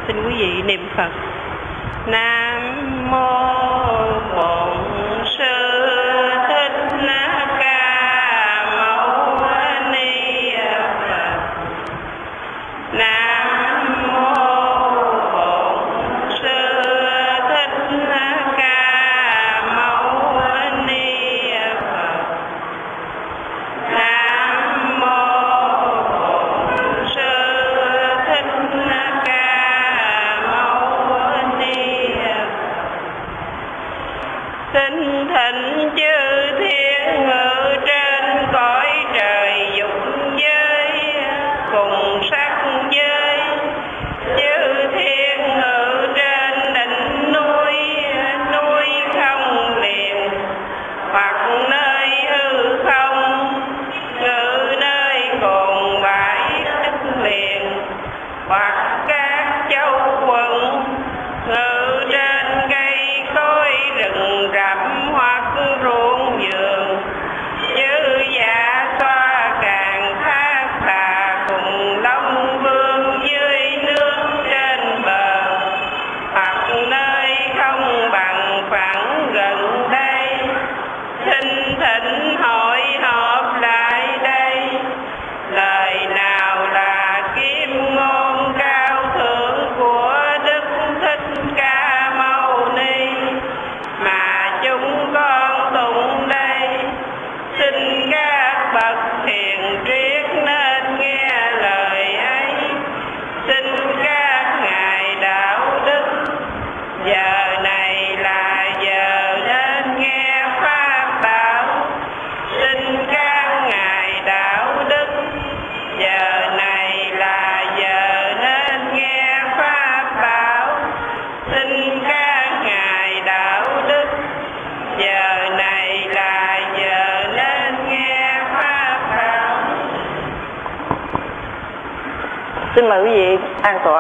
Xin quý vị niệm Phật. Nam mô Bổn Sư Thích Ca Mâu Ni Phật. Nam mô Bổn Sư Thích Ca Mâu Ni Phật. Nam mô Bổn Sư Thích Ca Mâu Ni Phật. Xin thỉnh chư thiên ngự trên cõi trời dục giới cùng sắc giới, chư thiên ngự trên đỉnh núi, núi không liền, hoặc nơi hư không, ngự nơi cồn bãi đất liền, hoặc các châu quận, ngự trên cây cối rừng rậm hoặc ruộng vườn, chư dạ xoa càng thác bà cùng long vương dưới nước trên bờ, hoặc nơi không bằng phẳng gần đây, xin thỉnh hội họp lại đây. Lời nào là kim ngôn cao thượng của Đức Thích Ca Mâu Ni mà chúng con tụng đây, xin các bậc hiền triết nên nghe lời ấy. Xin các ngài đạo đức, giờ này là giờ nên nghe pháp bảo. Xin các ngài đạo đức, giờ này là giờ nên nghe pháp bảo. Xin các ngài đạo đức, giờ này là giờ nên nghe pháp bảo. Xin mời quý vị an tọa.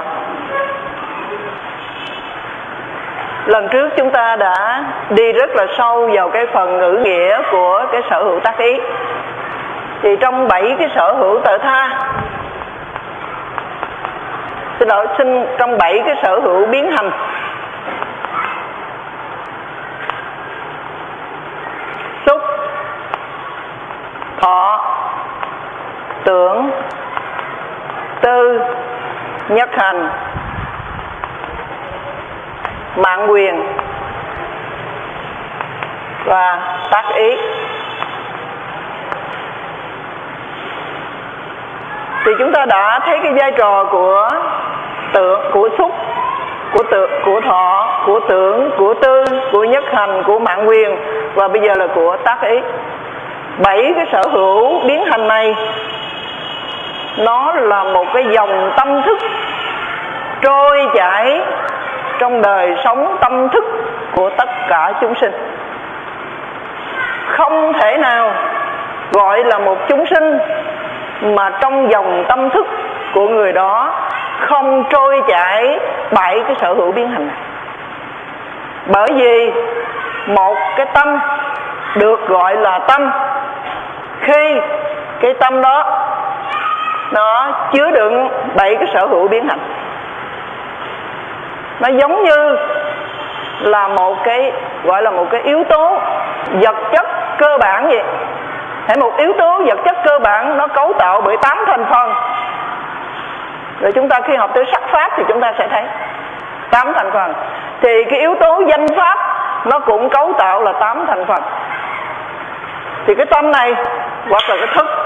Lần trước chúng ta đã đi rất là sâu vào cái phần ngữ nghĩa của cái sở hữu tác ý. Thì trong 7 cái sở hữu tự tha, trong 7 cái sở hữu biến hành, xúc, thọ, tưởng, tư, nhất hành, mạng quyền và tác ý. Thì chúng ta đã thấy cái vai trò của tưởng, của xúc, của thọ, của tưởng, của tư, của nhất hành, của mạng quyền và bây giờ là của tác ý. 7 cái sở hữu biến hành này nó là một cái dòng tâm thức trôi chảy trong đời sống tâm thức của tất cả chúng sinh. Không thể nào gọi là một chúng sinh mà trong dòng tâm thức của người đó không trôi chảy 7 cái sở hữu biến hành này. Bởi vì một cái tâm được gọi là tâm khi cái tâm đó nó chứa đựng 7 cái sở hữu biến hành. Nó giống như là một cái gọi là một cái yếu tố vật chất cơ bản vậy. Hãy một yếu tố vật chất cơ bản nó cấu tạo bởi 8 thành phần. Rồi chúng ta khi học tới sắc pháp thì chúng ta sẽ thấy 8 thành phần. Thì cái yếu tố danh pháp nó cũng cấu tạo là 8 thành phần. Thì cái tâm này hoặc là cái thức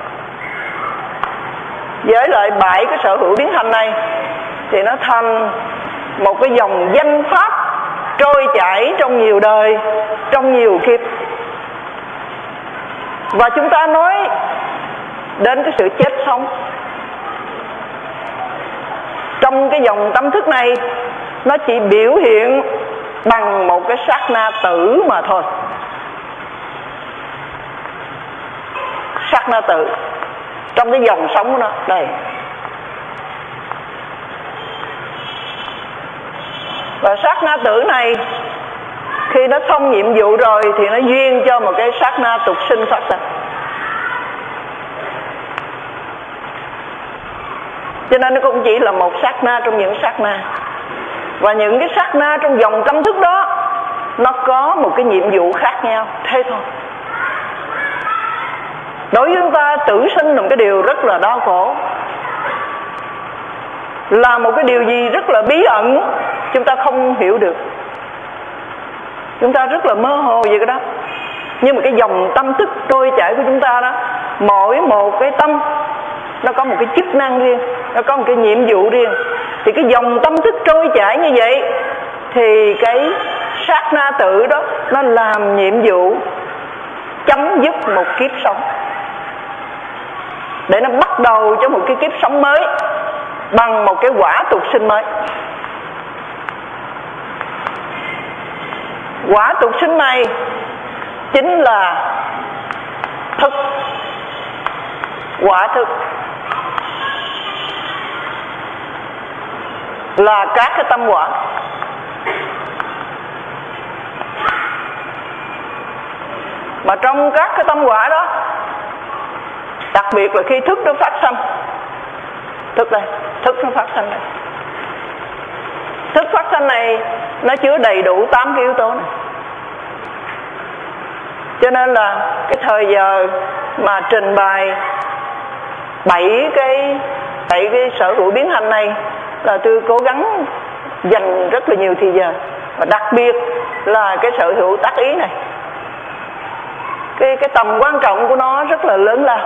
với lại 7 cái sở hữu biến hành này thì nó thành một cái dòng danh pháp trôi chảy trong nhiều đời, trong nhiều kiếp. Và chúng ta nói đến cái sự chết sống. Trong cái dòng tâm thức này nó chỉ biểu hiện bằng một cái sát na tử mà thôi. Sát na tử trong cái dòng sống của nó đây. Và sát na tử này khi nó xong nhiệm vụ rồi thì nó duyên cho một cái sát na tục sinh phát sinh. Cho nên nó cũng chỉ là một sát na trong những sát na. Và những cái sát na trong dòng tâm thức đó nó có một cái nhiệm vụ khác nhau, thế thôi. Đối với chúng ta, tử sinh là một cái điều rất là đau khổ, là một cái điều gì rất là bí ẩn, chúng ta không hiểu được, chúng ta rất là mơ hồ về cái đó. Nhưng mà cái dòng tâm thức trôi chảy của chúng ta đó, mỗi một cái tâm nó có một cái chức năng riêng, nó có một cái nhiệm vụ riêng. Thì cái dòng tâm thức trôi chảy như vậy, thì cái sát na tự đó nó làm nhiệm vụ chấm dứt một kiếp sống, để nó bắt đầu cho một cái kiếp sống mới bằng một cái quả tục sinh mới. Quả tục sinh này chính là thức, quả thức, là các cái tâm quả. Mà trong các cái tâm quả đó, đặc biệt là khi thức nó phát sanh, thức đây, thức nó phát sanh đây, thức phát sanh này nó chứa đầy đủ 8 cái yếu tố này. Cho nên là cái thời giờ mà trình bày 7 cái sở hữu biến hành này là tôi cố gắng dành rất là nhiều thời giờ, và đặc biệt là cái sở hữu tác ý này, cái tầm quan trọng của nó rất là lớn lao.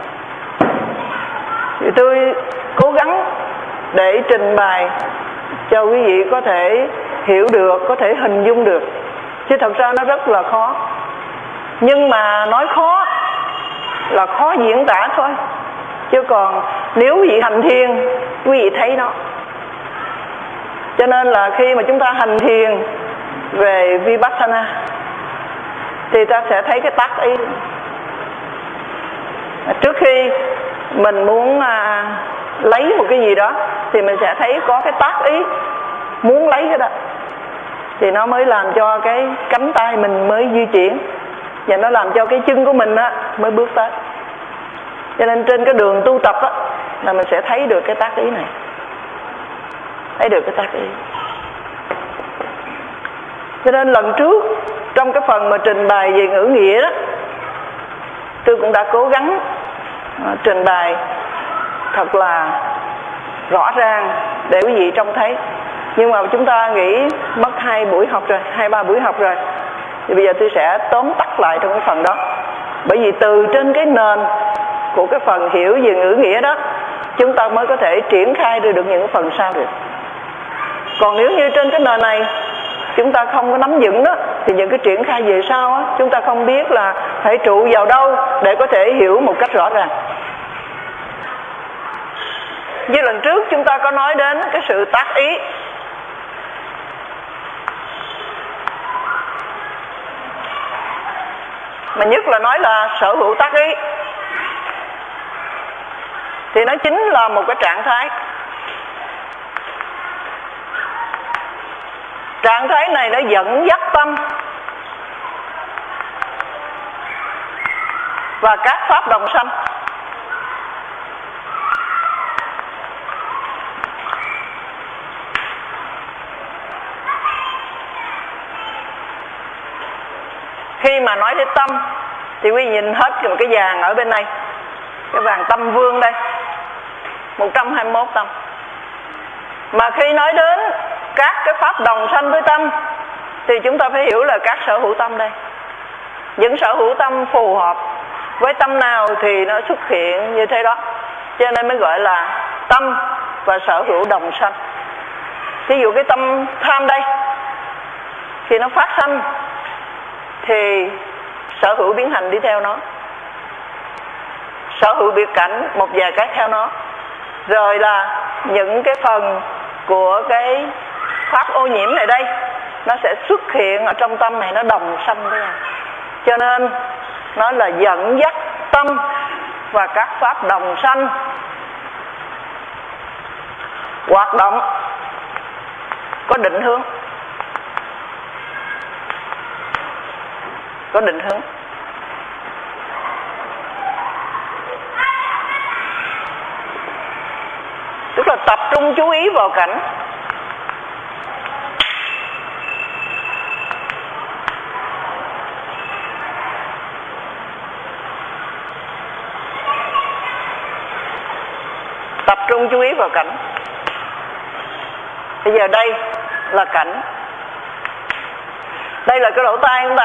Thì tôi cố gắng để trình bày cho quý vị có thể hiểu được, có thể hình dung được, chứ thật ra nó rất là khó. Nhưng mà nói khó là khó diễn tả thôi, chứ còn nếu quý vị hành thiền, quý vị thấy nó. Cho nên là khi mà chúng ta hành thiền về Vipassana thì ta sẽ thấy cái tác ý. Trước khi mình muốn lấy một cái gì đó thì mình sẽ thấy có cái tác ý muốn lấy cái đó, thì nó mới làm cho cái cánh tay mình mới di chuyển, và nó làm cho cái chân của mình á mới bước tới. Cho nên trên cái đường tu tập á là mình sẽ thấy được cái tác ý này, thấy được cái tác ý. Cho nên lần trước trong cái phần mà trình bày về ngữ nghĩa đó, tôi cũng đã cố gắng trình bày thật là rõ ràng để quý vị trông thấy. Nhưng mà chúng ta nghĩ mất 2 buổi học rồi, 2-3 buổi học rồi, thì bây giờ tôi sẽ tóm tắt lại trong cái phần đó. Bởi vì từ trên cái nền của cái phần hiểu về ngữ nghĩa đó, chúng ta mới có thể triển khai được những phần sau được. Còn nếu như trên cái nền này chúng ta không có nắm vững đó, thì những cái triển khai về sau á, chúng ta không biết là phải trụ vào đâu để có thể hiểu một cách rõ ràng. Như lần trước chúng ta có nói đến cái sự tác ý. Mà nhất là nói là sở hữu tác ý, thì nó chính là một cái trạng thái. Trạng thái này nó dẫn dắt tâm và các pháp đồng sanh. Khi mà nói đến tâm thì quý vị nhìn hết một cái vàng ở bên này, cái vàng tâm vương đây, 121 tâm. Mà khi nói đến các cái pháp đồng sanh với tâm thì chúng ta phải hiểu là các sở hữu tâm đây. Những sở hữu tâm phù hợp với tâm nào thì nó xuất hiện như thế đó. Cho nên mới gọi là tâm và sở hữu đồng sanh. Ví dụ cái tâm tham đây, khi nó phát sanh thì sở hữu biến hành đi theo nó, sở hữu biệt cảnh một vài cái theo nó, rồi là những cái phần của cái pháp ô nhiễm này đây nó sẽ xuất hiện ở trong tâm này, nó đồng sanh với nhau. Cho nên nó là dẫn dắt tâm và các pháp đồng sanh hoạt động có định hướng, có định hướng. là tập trung chú ý vào cảnh. Tập trung chú ý vào cảnh. Bây giờ đây là cảnh. Đây là cái lỗ tai chúng ta.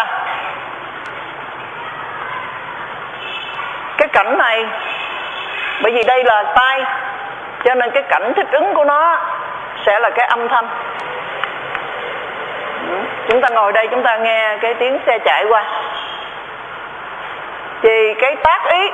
Cái cảnh này, bởi vì đây là tai, cho nên cái cảnh thích ứng của nó sẽ là cái âm thanh. Chúng ta ngồi đây chúng ta nghe cái tiếng xe chạy qua, thì cái tác ý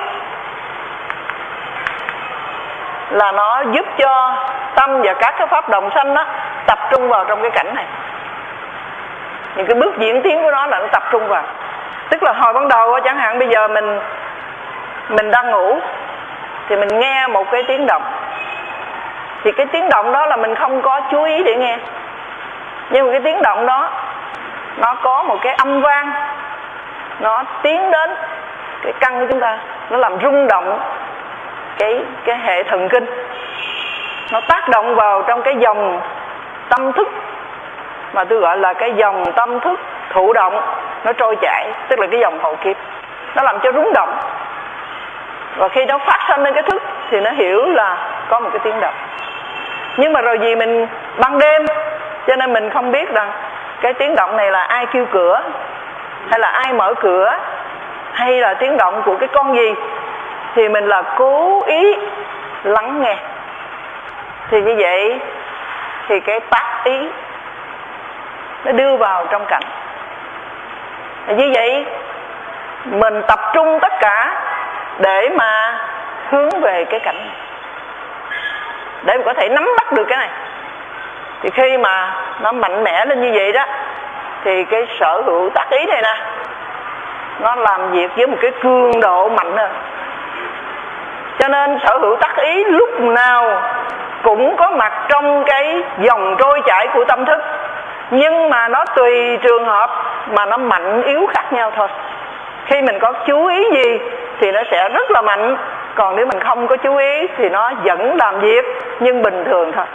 là nó giúp cho tâm và các cái pháp đồng sanh đó tập trung vào trong cái cảnh này. Những cái bước diễn tiến của nó là nó tập trung vào. Tức là hồi ban đầu chẳng hạn bây giờ mình đang ngủ thì mình nghe một cái tiếng động, thì cái tiếng động đó là mình không có chú ý để nghe, nhưng mà cái tiếng động đó nó có một cái âm vang, nó tiến đến cái căn của chúng ta, nó làm rung động cái hệ thần kinh, nó tác động vào trong cái dòng tâm thức mà tôi gọi là cái dòng tâm thức thụ động, nó trôi chảy, tức là cái dòng hậu kiếp, nó làm cho rung động. Và khi nó phát sinh lên cái thức thì nó hiểu là có một cái tiếng động. Nhưng mà rồi vì mình ban đêm cho nên mình không biết rằng cái tiếng động này là ai kêu cửa, hay là ai mở cửa, hay là tiếng động của cái con gì, thì mình là cố ý lắng nghe. Thì như vậy thì cái tác ý nó đưa vào trong cảnh. Như vậy mình tập trung tất cả để mà hướng về cái cảnh này, để mình có thể nắm bắt được cái này. Thì khi mà nó mạnh mẽ lên như vậy đó, thì cái sở hữu tác ý này nè, nó làm việc với một cái cường độ mạnh hơn. Cho nên sở hữu tác ý lúc nào cũng có mặt trong cái dòng trôi chảy của tâm thức, nhưng mà nó tùy trường hợp mà nó mạnh yếu khác nhau thôi. Khi mình có chú ý gì thì nó sẽ rất là mạnh, còn nếu mình không có chú ý thì nó vẫn làm việc nhưng bình thường thôi.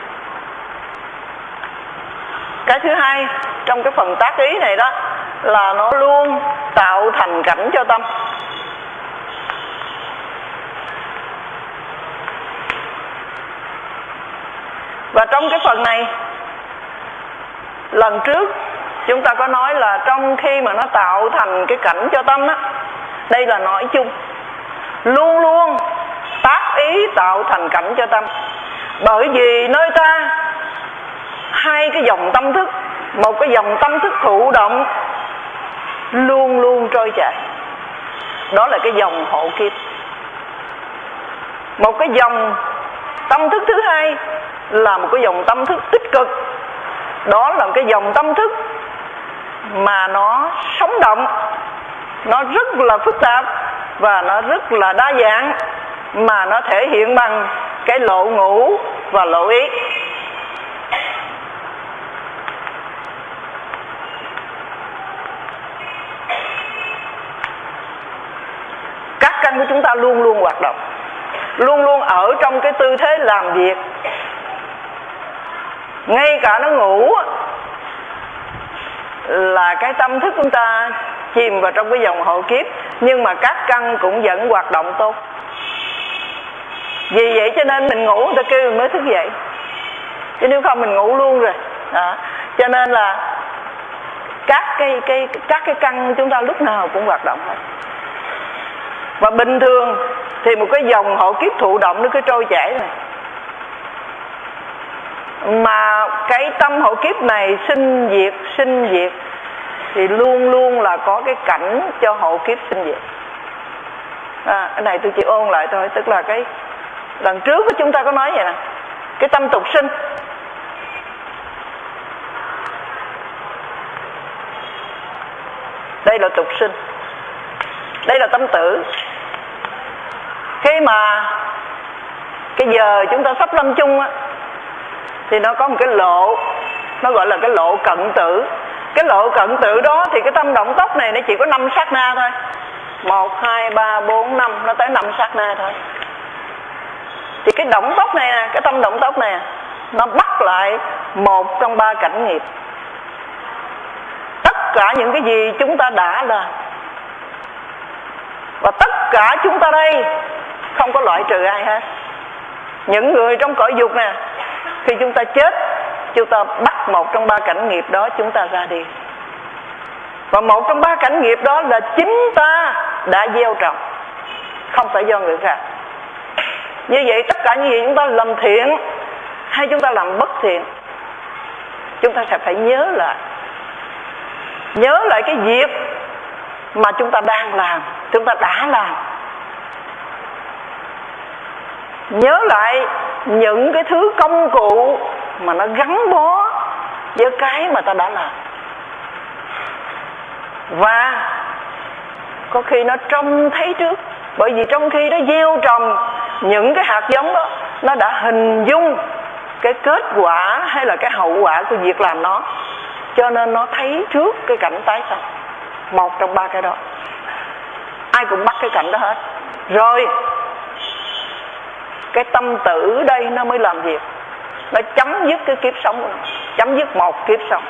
Cái thứ hai trong cái phần tác ý này đó là nó luôn tạo thành cảnh cho tâm. Và trong cái phần này, lần trước chúng ta có nói là trong khi mà nó tạo thành cái cảnh cho tâm á, đây là nói chung, luôn luôn tác ý tạo thành cảnh cho tâm. Bởi vì nơi ta hai cái dòng tâm thức, một cái dòng tâm thức thụ động luôn luôn trôi chảy, đó là cái dòng hộ kiếp. Một cái dòng tâm thức thứ hai là một cái dòng tâm thức tích cực, đó là cái dòng tâm thức mà nó sống động, nó rất là phức tạp và nó rất là đa dạng, mà nó thể hiện bằng cái lộ ngũ và lộ ý. Các căn của chúng ta luôn luôn hoạt động, luôn luôn ở trong cái tư thế làm việc. Ngay cả nó ngủ là cái tâm thức chúng ta chìm vào trong cái dòng hộ kiếp, nhưng mà các căn cũng vẫn hoạt động tốt. Vì vậy cho nên mình ngủ người ta kêu mình mới thức dậy, chứ nếu không mình ngủ luôn rồi đó. Cho nên là các cái căn chúng ta lúc nào cũng hoạt động hết. Và bình thường thì một cái dòng hộ kiếp thụ động nó cứ trôi chảy này, mà cái tâm hộ kiếp này sinh diệt thì luôn luôn là có cái cảnh cho hộ kiếp sinh diệt. Cái này tôi chỉ ôn lại thôi, tức là cái lần trước chúng ta có nói vậy nè, cái tâm tục sinh đây là tục sinh, đây là tâm tử. Khi mà cái giờ chúng ta sắp lâm chung á, thì nó có một cái lộ, nó gọi là cái lộ cận tử. Cái lộ cận tử đó thì cái tâm động tốc này nó chỉ có 5 sát na thôi, 1, 2, 3, 4, 5, nó tới 5 sát na thôi. Thì cái động tốc này nè, cái tâm động tốc này nó bắt lại một trong ba cảnh nghiệp. Tất cả những cái gì chúng ta đã làm, và tất cả chúng ta đây không có loại trừ ai hết. Những người trong cõi dục nè, khi chúng ta chết, chúng ta bắt một trong ba cảnh nghiệp đó chúng ta ra đi. Và một trong ba cảnh nghiệp đó là chính ta đã gieo trồng, không phải do người khác. Như vậy tất cả những gì chúng ta làm thiện hay chúng ta làm bất thiện, chúng ta sẽ phải nhớ lại cái việc mà chúng ta đang làm, chúng ta đã làm. Nhớ lại những cái thứ công cụ mà nó gắn bó với cái mà ta đã làm. Và có khi nó trông thấy trước, bởi vì trong khi nó gieo trồng những cái hạt giống đó, nó đã hình dung cái kết quả hay là cái hậu quả của việc làm nó, cho nên nó thấy trước cái cảnh tái sanh. Một trong ba cái đó, ai cũng bắt cái cảnh đó hết. Rồi cái tâm tử đây nó mới làm việc, nó chấm dứt cái kiếp sống của nó, chấm dứt một kiếp sống.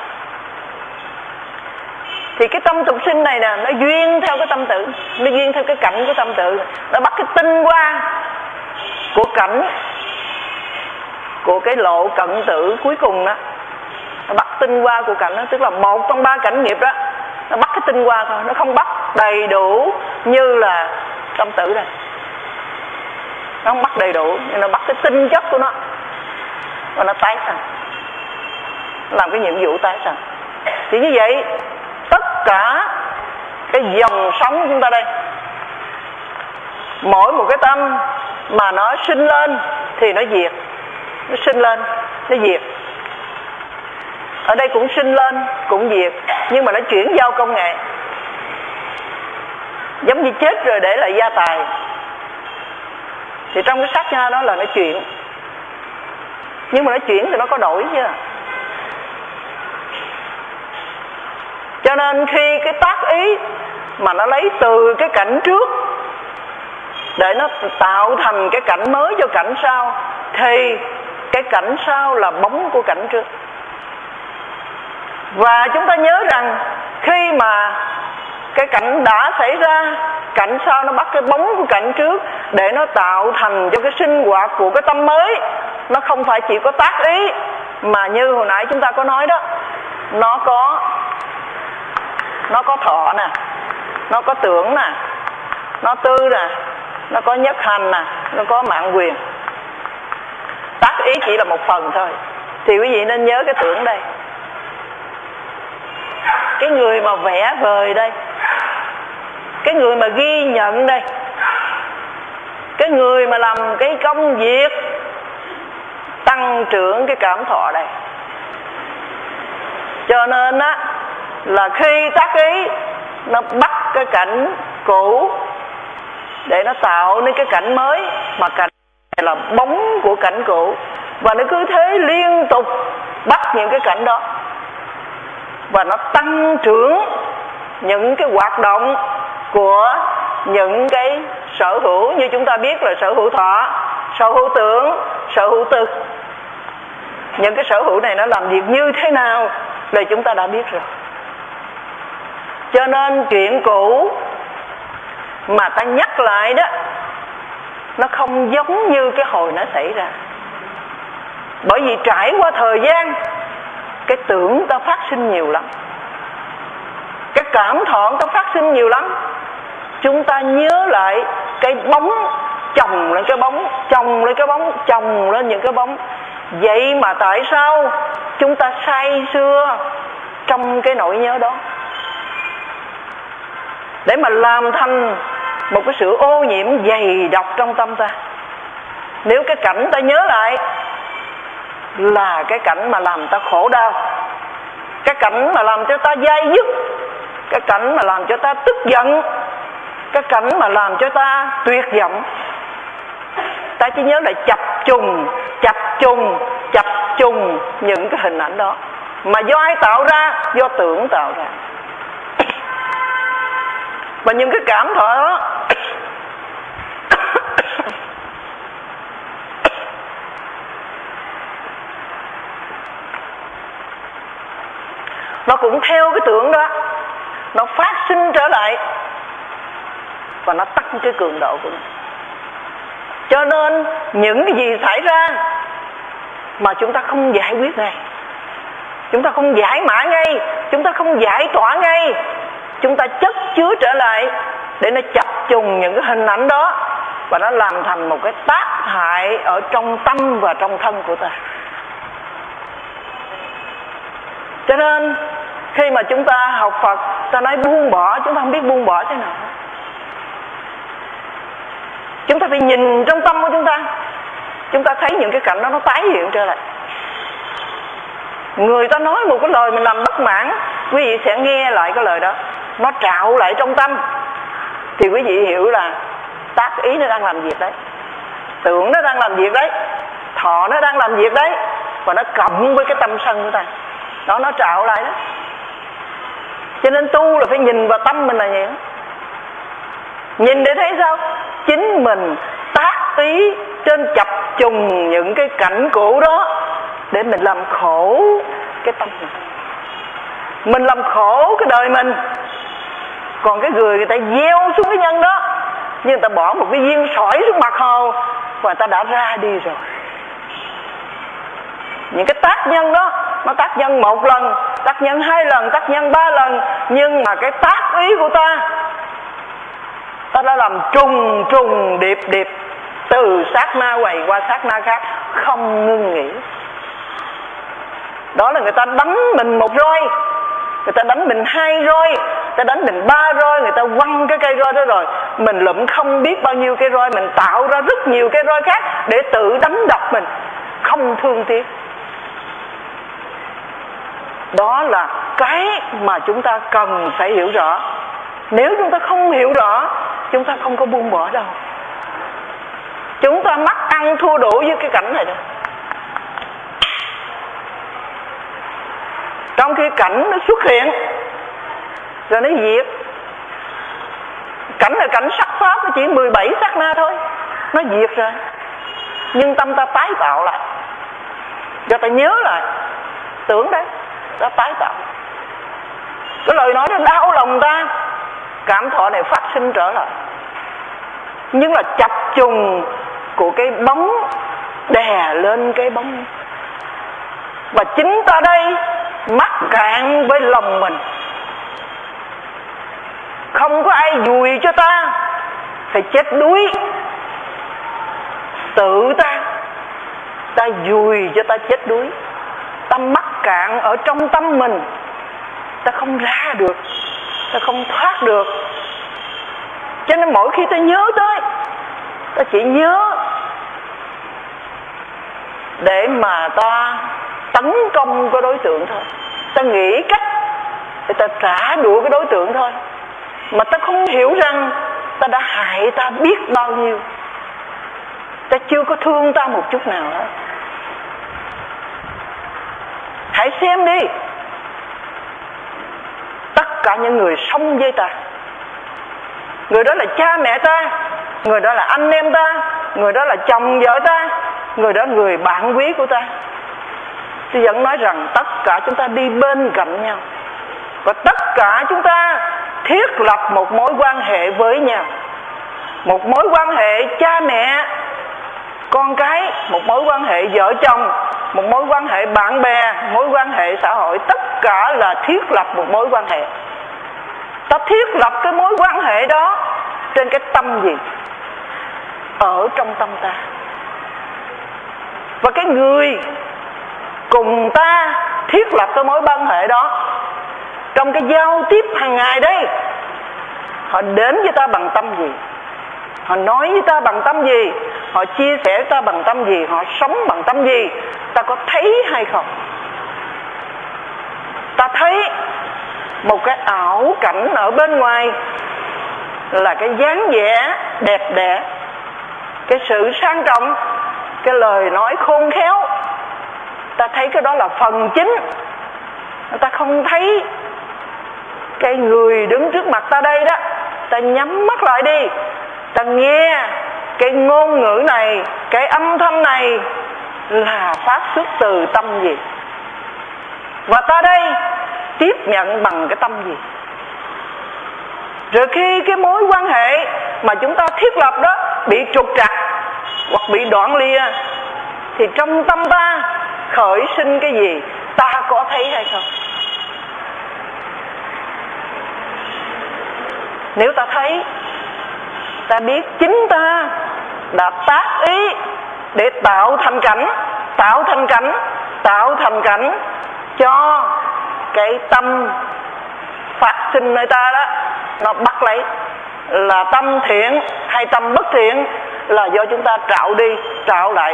Thì cái tâm tục sinh này nè, nó duyên theo cái tâm tử, nó duyên theo cái cảnh của tâm tử. Nó bắt cái tinh hoa của cảnh, của cái lộ cận tử cuối cùng đó. Nó bắt tinh hoa của cảnh đó, tức là một trong ba cảnh nghiệp đó. Nó bắt cái tinh hoa thôi, nó không bắt đầy đủ như là tâm tử đây. Nó không bắt đầy đủ, nhưng nó bắt cái tinh chất của nó, và nó tái sanh, làm cái nhiệm vụ tái sanh. Thì như vậy tất cả cái dòng sống của chúng ta đây, mỗi một cái tâm mà nó sinh lên thì nó diệt, nó sinh lên nó diệt. Ở đây cũng sinh lên cũng diệt, nhưng mà nó chuyển giao công nghệ, giống như chết rồi để lại gia tài. Thì trong cái sát na đó là nó chuyển, nhưng mà nó chuyển thì nó có đổi chứ. Cho nên khi cái tác ý mà nó lấy từ cái cảnh trước để nó tạo thành cái cảnh mới cho cảnh sau, thì cái cảnh sau là bóng của cảnh trước. Và chúng ta nhớ rằng khi mà cái cảnh đã xảy ra, cảnh sau nó bắt cái bóng của cảnh trước để nó tạo thành cho cái sinh hoạt của cái tâm mới. Nó không phải chỉ có tác ý, mà như hồi nãy chúng ta có nói đó, nó có thọ nè, nó có tưởng nè, nó tư nè, nó có nhất hành nè, nó có mạng quyền. Tác ý chỉ là một phần thôi. Thì quý vị nên nhớ cái tưởng đây. Cái người mà vẽ vời đây, cái người mà ghi nhận đây, cái người mà làm cái công việc tăng trưởng cái cảm thọ đây. Cho nên á, là khi tác ý nó bắt cái cảnh cũ để nó tạo nên cái cảnh mới, mà cảnh này là bóng của cảnh cũ, và nó cứ thế liên tục bắt những cái cảnh đó, và nó tăng trưởng những cái hoạt động của những cái sở hữu. Như chúng ta biết là sở hữu thọ, sở hữu tưởng, sở hữu tư. Những cái sở hữu này nó làm việc như thế nào là chúng ta đã biết rồi. Cho nên chuyện cũ mà ta nhắc lại đó, nó không giống như cái hồi nó xảy ra. Bởi vì trải qua thời gian, cái tưởng ta phát sinh nhiều lắm, cái cảm thọ ta phát sinh nhiều lắm. Chúng ta nhớ lại cái bóng chồng lên cái bóng, chồng lên cái bóng, chồng lên những cái bóng. Vậy mà tại sao chúng ta say sưa trong cái nỗi nhớ đó, để mà làm thành một cái sự ô nhiễm dày độc trong tâm ta. Nếu cái cảnh ta nhớ lại là cái cảnh mà làm ta khổ đau, cái cảnh mà làm cho ta dai dứt, cái cảnh mà làm cho ta tức giận, cái cảnh mà làm cho ta tuyệt vọng, ta chỉ nhớ lại chập trùng những cái hình ảnh đó. Mà do ai tạo ra? Do tưởng tạo ra. Và những cái cảm thọ đó nó cũng theo cái tưởng đó, nó phát sinh trở lại và nó tăng cái cường độ của nó. Cho nên những cái gì xảy ra mà chúng ta không giải quyết ngay, chúng ta không giải mã ngay, chúng ta không giải tỏa ngay, chúng ta chất chứa trở lại để nó chập trùng những cái hình ảnh đó và nó làm thành một cái tác hại ở trong tâm và trong thân của ta. Cho nên khi mà chúng ta học Phật, ta nói buông bỏ, chúng ta không biết buông bỏ thế nào. Chúng ta phải nhìn trong tâm của chúng ta thấy những cái cảnh đó nó tái hiện trở lại. Người ta nói một cái lời mình làm bất mãn, quý vị sẽ nghe lại cái lời đó, nó trạo lại trong tâm, thì quý vị hiểu là tác ý nó đang làm việc đấy, tưởng nó đang làm việc đấy, thọ nó đang làm việc đấy, và nó cộng với cái tâm sân của ta, đó nó trạo lại đó. Cho nên tu là phải nhìn vào tâm mình là vậy đó. Nhìn để thấy sao? Chính mình tác ý trên chập trùng những cái cảnh cũ đó để mình làm khổ cái tâm mình làm khổ cái đời mình. Còn cái người ta gieo xuống cái nhân đó, nhưng người ta bỏ một cái viên sỏi xuống mặt hồ và ta đã ra đi rồi. Những cái tác nhân đó, nó tác nhân một lần, tác nhân hai lần, tác nhân ba lần, nhưng mà cái tác ý của ta đã làm trùng trùng điệp điệp từ sát na quầy qua sát na khác, không ngưng nghỉ. Đó là người ta đánh mình một roi, người ta đánh mình hai roi, người ta đánh mình ba roi, người ta quăng cái cây roi đó rồi mình lụm không biết bao nhiêu cây roi, mình tạo ra rất nhiều cây roi khác để tự đánh đập mình, không thương tiếc. Đó là cái mà chúng ta cần phải hiểu rõ. Nếu chúng ta không hiểu rõ, chúng ta không có buông bỏ đâu. Chúng ta mắc ăn thua đủ với cái cảnh này đó. Trong khi cảnh nó xuất hiện rồi nó diệt. Cảnh là cảnh sắc pháp, nó chỉ 17 sát na thôi, nó diệt rồi. Nhưng tâm ta tái tạo lại, cho ta nhớ lại tưởng đấy, ta tái tạo. Cái lời nói nó đau lòng ta, cảm thọ này phát sinh trở lại. Nhưng là chập trùng của cái bóng đè lên cái bóng. Và chính ta đây mắc cạn với lòng mình, không có ai dùi cho ta, phải chết đuối. Tự ta dùi cho ta chết đuối. Ta mắc cạn ở trong tâm mình, ta không ra được, ta không thoát được. Cho nên mỗi khi ta nhớ tới, ta chỉ nhớ để mà ta tấn công cái đối tượng thôi. Ta nghĩ cách để ta trả đũa cái đối tượng thôi, mà ta không hiểu rằng ta đã hại ta biết bao nhiêu. Ta chưa có thương ta một chút nào hết. Hãy xem đi, tất cả những người sống với ta, người đó là cha mẹ ta, người đó là anh em ta, người đó là chồng vợ ta, người đó là người bạn quý của ta. Tôi vẫn nói rằng tất cả chúng ta đi bên cạnh nhau, và tất cả chúng ta thiết lập một mối quan hệ với nhau. Một mối quan hệ cha mẹ, con cái, một mối quan hệ vợ chồng, một mối quan hệ bạn bè, mối quan hệ xã hội. Tất cả là thiết lập một mối quan hệ. Ta thiết lập cái mối quan hệ đó trên cái tâm gì? Ở trong tâm ta. Và cái người cùng ta thiết lập cái mối quan hệ đó, trong cái giao tiếp hàng ngày đây, họ đến với ta bằng tâm gì? Họ nói với ta bằng tâm gì? Họ chia sẻ với ta bằng tâm gì? Họ sống bằng tâm gì? Ta có thấy hay không? Ta thấy một cái ảo cảnh ở bên ngoài là cái dáng vẻ đẹp đẽ, cái sự sang trọng, cái lời nói khôn khéo. Ta thấy cái đó là phần chính. Ta không thấy cái người đứng trước mặt ta đây đó. Ta nhắm mắt lại đi, ta nghe cái ngôn ngữ này, cái âm thanh này là phát xuất từ tâm gì. Và ta đây tiếp nhận bằng cái tâm gì. Rồi khi cái mối quan hệ mà chúng ta thiết lập đó bị trục trặc hoặc bị đoạn lìa, thì trong tâm ta khởi sinh cái gì, ta có thấy hay không? Nếu ta thấy, ta biết chính ta đã tác ý để tạo thành cảnh cho cái tâm phát sinh nơi ta đó, nó bắt lấy là tâm thiện hay tâm bất thiện là do chúng ta trạo đi trạo lại.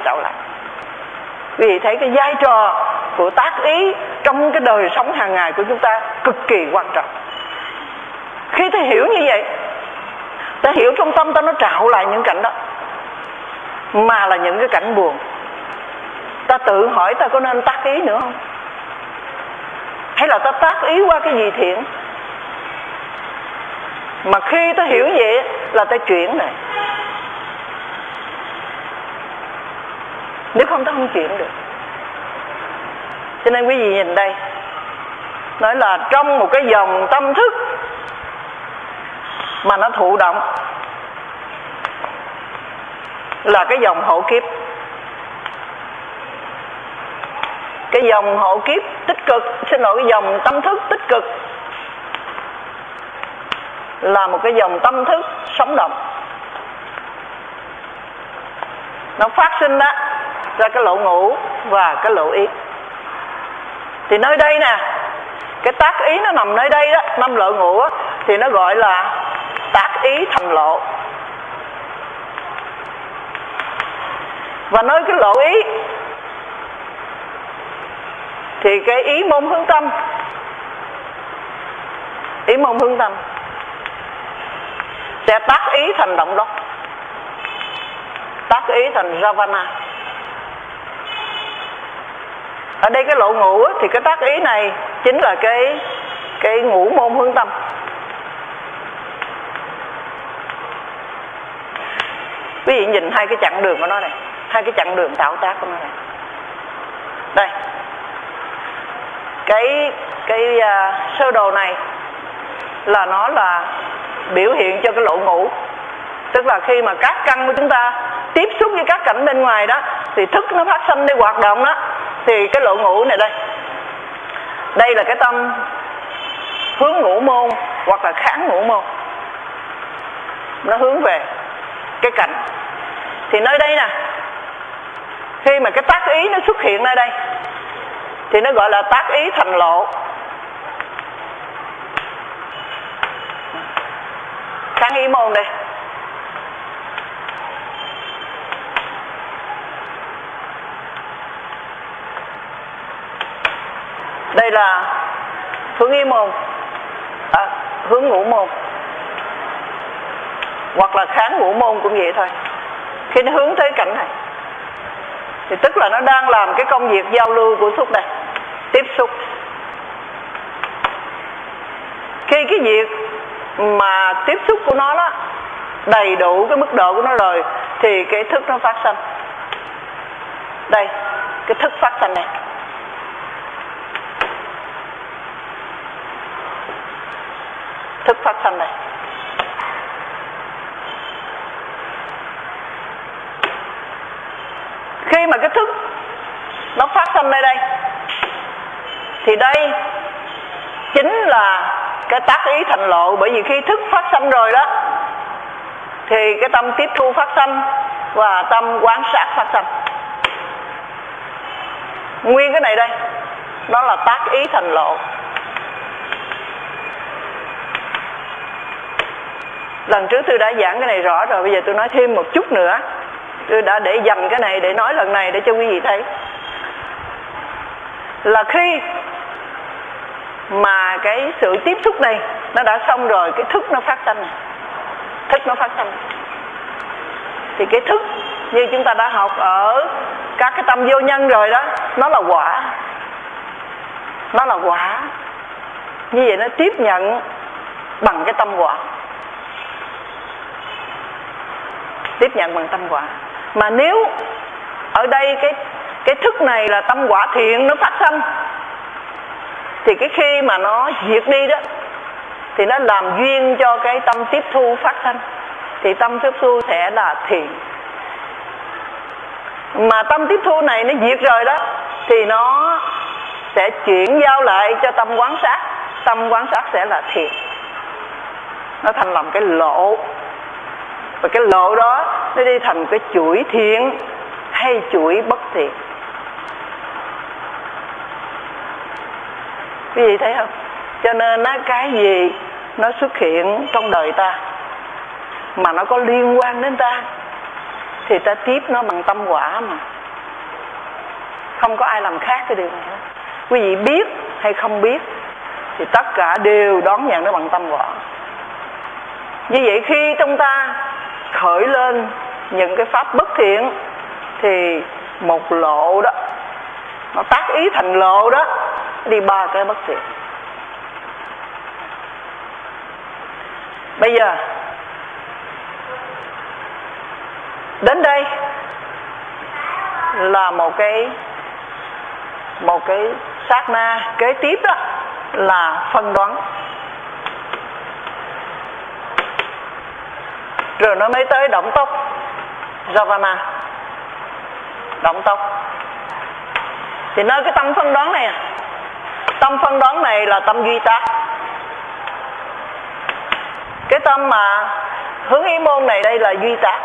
Quý vị thấy cái vai trò của tác ý trong cái đời sống hàng ngày của chúng ta cực kỳ quan trọng. Khi ta hiểu như vậy, ta hiểu trong tâm ta nó trạo lại những cảnh đó, mà là những cái cảnh buồn, ta tự hỏi ta có nên tác ý nữa không? Hay là ta tác ý qua cái gì thiện? Mà khi ta hiểu vậy là ta chuyển này. Nếu không ta không chuyển được. Cho nên quý vị nhìn đây, nói là trong một cái dòng tâm thức mà nó thụ động là cái dòng hộ kiếp. Cái dòng hộ kiếp tích cực, cái dòng tâm thức tích cực là một cái dòng tâm thức sống động. Nó phát sinh đó ra cái lộ ngũ và cái lộ ý. Thì nơi đây nè, cái tác ý nó nằm nơi đây đó, năm lộ ngũ đó, thì nó gọi là tác ý thành lộ. Và nơi cái lộ ý thì cái ý môn hướng tâm sẽ tác ý thành động đốc, tác ý thành Ravana. Ở đây cái lộ ngũ thì cái tác ý này chính là cái ngũ môn hướng tâm. Quý vị nhìn hai cái chặng đường của nó này, hai cái chặng đường tạo tác của nó này. Đây, cái sơ đồ này là nó là biểu hiện cho cái lộ ngũ. Tức là khi mà các căn của chúng ta tiếp xúc với các cảnh bên ngoài đó, thì thức nó phát sinh để hoạt động đó, thì cái lộ ngũ này đây là cái tâm hướng ngũ môn hoặc là kháng ngũ môn, nó hướng về cái cảnh. Thì nơi đây nè, khi mà cái tác ý nó xuất hiện nơi đây thì nó gọi là tác ý thành lộ. Kháng ý môn đây, đây là hướng ý môn, hướng ngũ môn hoặc là kháng ngũ môn cũng vậy thôi. Khi nó hướng tới cảnh này thì tức là nó đang làm cái công việc giao lưu của xúc đây, tiếp xúc. Khi cái việc mà tiếp xúc của nó đó đầy đủ cái mức độ của nó rồi thì cái thức nó phát sinh. Đây, cái thức phát sinh này. Thức phát sinh này. Khi mà cái thức nó phát sinh nơi đây thì đây chính là cái tác ý thành lộ. Bởi vì khi thức phát sinh rồi đó thì cái tâm tiếp thu phát sinh và tâm quan sát phát sinh. Nguyên cái này đây đó là tác ý thành lộ. Lần trước tôi đã giảng cái này rõ rồi, bây giờ tôi nói thêm một chút nữa. Tôi đã để dành cái này để nói lần này để cho quý vị thấy là khi mà cái sự tiếp xúc này nó đã xong rồi, cái thức nó phát sinh. Thức nó phát sinh thì cái thức như chúng ta đã học ở các cái tâm vô nhân rồi đó, nó là quả. Nó là quả. Như vậy nó tiếp nhận bằng cái tâm quả. Tiếp nhận bằng tâm quả. Mà nếu ở đây cái thức này là tâm quả thiện nó phát sinh thì cái khi mà nó diệt đi đó thì nó làm duyên cho cái tâm tiếp thu phát sinh, thì tâm tiếp thu sẽ là thiện. Mà tâm tiếp thu này nó diệt rồi đó thì nó sẽ chuyển giao lại cho tâm quán sát. Tâm quán sát sẽ là thiện. Nó thành làm cái lộ. Và cái lộ đó nó đi thành cái chuỗi thiện hay chuỗi bất thiện. Quý vị thấy không? Cho nên cái gì nó xuất hiện trong đời ta mà nó có liên quan đến ta thì ta tiếp nó bằng tâm quả mà. Không có ai làm khác cái điều này hết. Quý vị biết hay không biết thì tất cả đều đón nhận nó bằng tâm quả. Như vậy khi trong ta khởi lên những cái pháp bất thiện thì một lộ đó nó tác ý thành lộ đó, đi ba cái bất thiện. Bây giờ đến đây là một cái sát na kế tiếp đó là phân đoán. Rồi nó mới tới động tốc, Javana, động tốc. Thì nói cái tâm phân đoán này, tâm phân đoán này là tâm duy tác. Cái tâm mà hướng ý môn này đây là duy tác.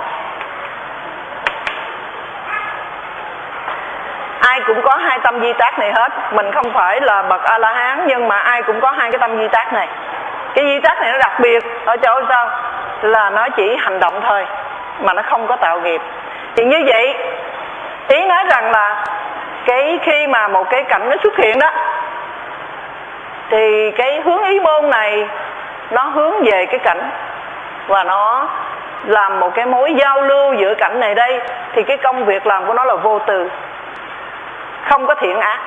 Ai cũng có hai tâm duy tác này hết. Mình không phải là bậc A-la-hán, nhưng mà ai cũng có hai cái tâm duy tác này. Cái duy tác này nó đặc biệt ở chỗ sao? Là nó chỉ hành động thôi, mà nó không có tạo nghiệp. Thì như vậy, ý nói rằng là cái khi mà một cái cảnh nó xuất hiện đó, thì cái hướng ý môn này nó hướng về cái cảnh và nó làm một cái mối giao lưu giữa cảnh này đây. Thì cái công việc làm của nó là vô tư, không có thiện ác.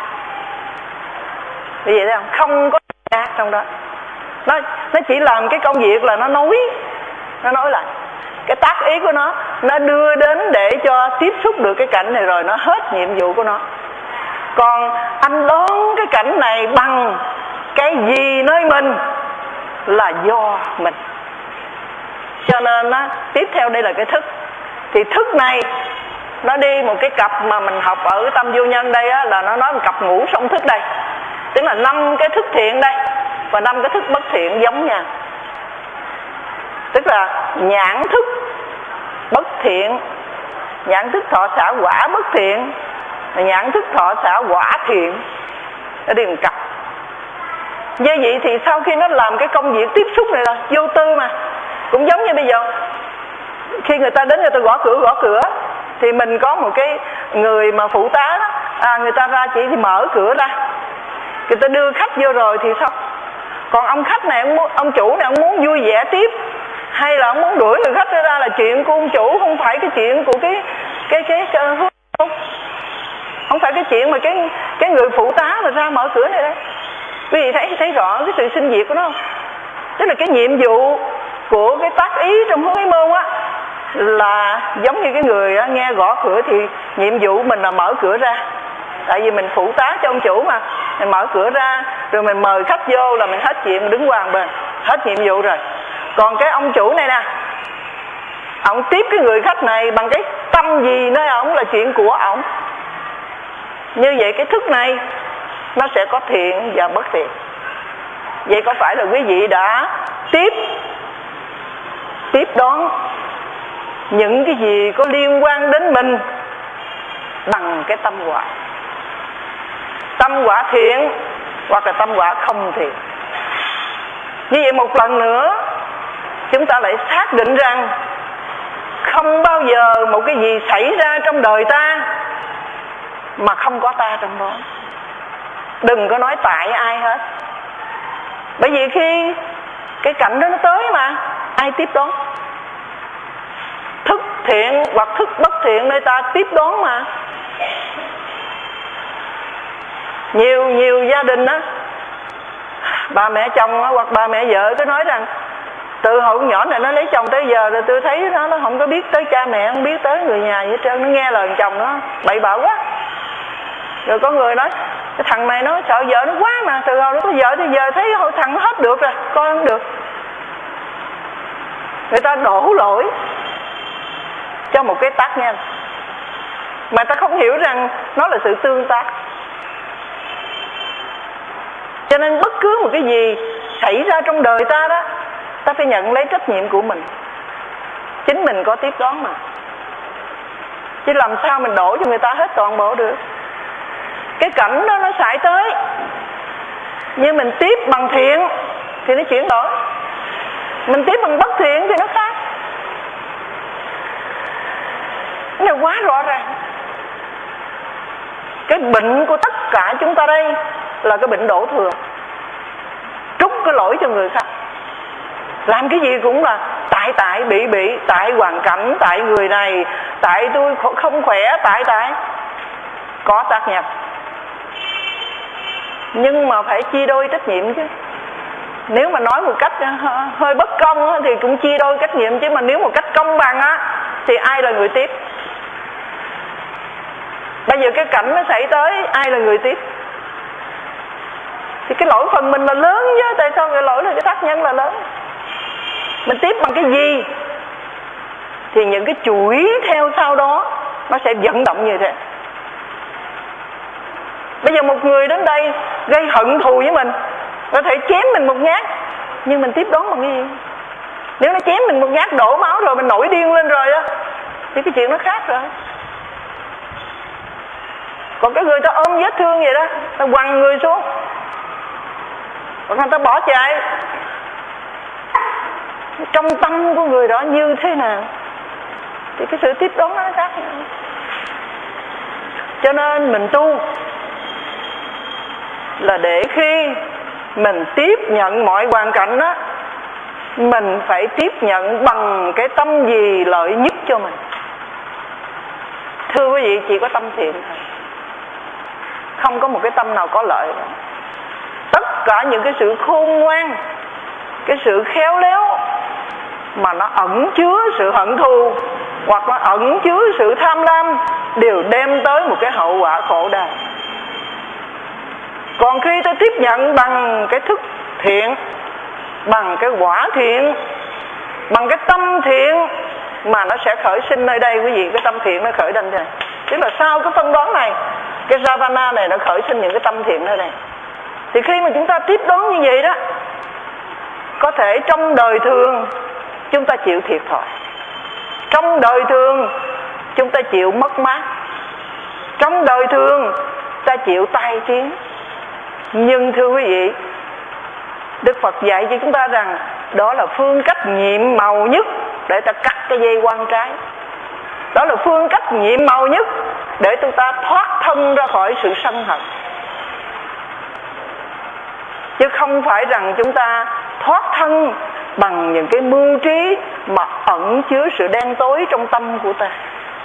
Vì vậy thấy không? Không có thiện ác trong đó. Nó chỉ làm cái công việc là nó nói lại. Cái tác ý của nó đưa đến để cho tiếp xúc được cái cảnh này rồi nó hết nhiệm vụ của nó. Còn anh đón cái cảnh này bằng cái gì nơi mình là do mình. Cho nên tiếp theo đây là cái thức. Thì thức này nó đi một cái cặp mà mình học ở tâm vô nhân đây á, là nó nói một cặp ngũ song thức đây. Tức là 5 cái thức thiện đây và 5 cái thức bất thiện giống nhau. Tức là nhãn thức bất thiện, nhãn thức thọ xả quả bất thiện, nhãn thức thọ xả quả thiện. Nó đi một cặp. Như vậy thì sau khi nó làm cái công việc tiếp xúc này là vô tư mà. Cũng giống như bây giờ khi người ta đến người ta gõ cửa thì mình có một cái người mà phụ tá đó, người ta ra chỉ thì mở cửa ra, người ta đưa khách vô rồi thì sao? Còn ông khách này, ông chủ này, ông muốn vui vẻ tiếp hay là ông muốn đuổi người khách ra là chuyện của ông chủ, không phải cái chuyện của cái không phải cái chuyện mà cái người phụ tá mà ra mở cửa này đấy. Quý vị thấy rõ cái sự sinh diệt của nó không? Tức là cái nhiệm vụ của cái tác ý trong hướng ý môn á là giống như cái người nghe gõ cửa thì nhiệm vụ mình là mở cửa ra. Tại vì mình phụ tá cho ông chủ mà, mình mở cửa ra rồi mình mời khách vô là mình hết chuyện, mình đứng qua một bên, hết nhiệm vụ rồi. Còn cái ông chủ này nè, ông tiếp cái người khách này bằng cái tâm gì nơi ổng là chuyện của ổng. Như vậy cái thức này nó sẽ có thiện và bất thiện. Vậy có phải là quý vị đã tiếp đón những cái gì có liên quan đến mình bằng cái tâm quả? Tâm quả thiện hoặc là tâm quả không thiện. Như vậy một lần nữa chúng ta lại xác định rằng không bao giờ một cái gì xảy ra trong đời ta mà không có ta trong đó. Đừng có nói tại ai hết. Bởi vì khi cái cảnh đó nó tới mà ai tiếp đón? Thức thiện hoặc thức bất thiện nơi ta tiếp đón mà. Nhiều gia đình á, bà mẹ chồng á, hoặc bà mẹ vợ cứ nói rằng từ hồi nhỏ này nó lấy chồng tới giờ rồi tôi thấy nó không có biết tới cha mẹ, không biết tới người nhà gì hết trơn, nó nghe lời chồng nó bậy bạ quá. Rồi có người nói Cái thằng này nó sợ vợ nó quá mà, từ hồi nó có vợ thì giờ thấy thằng nó hết được rồi, coi không được. Người ta đổ lỗi cho một cái tác nhân mà ta không hiểu rằng nó là sự tương tác. Cho nên bất cứ một cái gì xảy ra trong đời ta đó, ta phải nhận lấy trách nhiệm của mình. Chính mình có tiếp đón mà, chứ làm sao mình đổ cho người ta hết toàn bộ được. Cái cảnh đó nó xảy tới, nhưng mình tiếp bằng thiện thì nó chuyển đổi, mình tiếp bằng bất thiện thì nó khác. Cái này quá rõ ràng. Cái bệnh của tất cả chúng ta đây là cái bệnh đổ thừa, trút cái lỗi cho người khác. Làm cái gì cũng là tại bị, tại hoàn cảnh, tại người này, tại tôi không khỏe, tại có tác nhân. Nhưng mà phải chia đôi trách nhiệm chứ. Nếu mà nói một cách hơi bất công thì cũng chia đôi trách nhiệm, chứ mà nếu một cách công bằng thì ai là người tiếp? Bây giờ cái cảnh nó xảy tới, ai là người tiếp? Thì cái lỗi phần mình là lớn chứ. Tại sao cái lỗi là cái tác nhân là lớn? Mình tiếp bằng cái gì thì những cái chuỗi theo sau đó nó sẽ vận động như thế. Bây giờ một người đến đây gây hận thù với mình, có thể chém mình một nhát, nhưng mình tiếp đón bằng cái gì? Nếu nó chém mình một nhát đổ máu rồi, mình nổi điên lên rồi đó, thì cái chuyện nó khác rồi. Còn cái người ta ôm vết thương vậy đó, ta quăng người xuống, còn người ta bỏ chạy, trong tâm của người đó như thế nào thì cái sự tiếp đón nó khác. Cho nên mình tu là để khi mình tiếp nhận mọi hoàn cảnh đó, mình phải tiếp nhận bằng cái tâm gì lợi nhất cho mình. Thưa quý vị, chỉ có tâm thiện thôi, không có một cái tâm nào có lợi đâu. Tất cả những cái sự khôn ngoan, cái sự khéo léo mà nó ẩn chứa sự hận thù hoặc nó ẩn chứa sự tham lam đều đem tới một cái hậu quả khổ đau. Còn khi ta tiếp nhận bằng cái thức thiện, bằng cái quả thiện, bằng cái tâm thiện mà nó sẽ khởi sinh nơi đây quý vị. Cái tâm thiện nó khởi lên đây, tức là sau cái phân đoán này, cái Ravana này nó khởi sinh những cái tâm thiện nơi đây. Thì khi mà chúng ta tiếp đón như vậy đó, có thể trong đời thường chúng ta chịu thiệt thòi, trong đời thường chúng ta chịu mất mát, trong đời thường ta chịu tai tiếng. Nhưng thưa quý vị, Đức Phật dạy cho chúng ta rằng đó là phương cách nhiệm màu nhất để ta cắt cái dây quan trái. Đó là phương cách nhiệm màu nhất để chúng ta thoát thân ra khỏi sự sân hận. Chứ không phải rằng chúng ta thoát thân bằng những cái mưu trí mà ẩn chứa sự đen tối trong tâm của ta.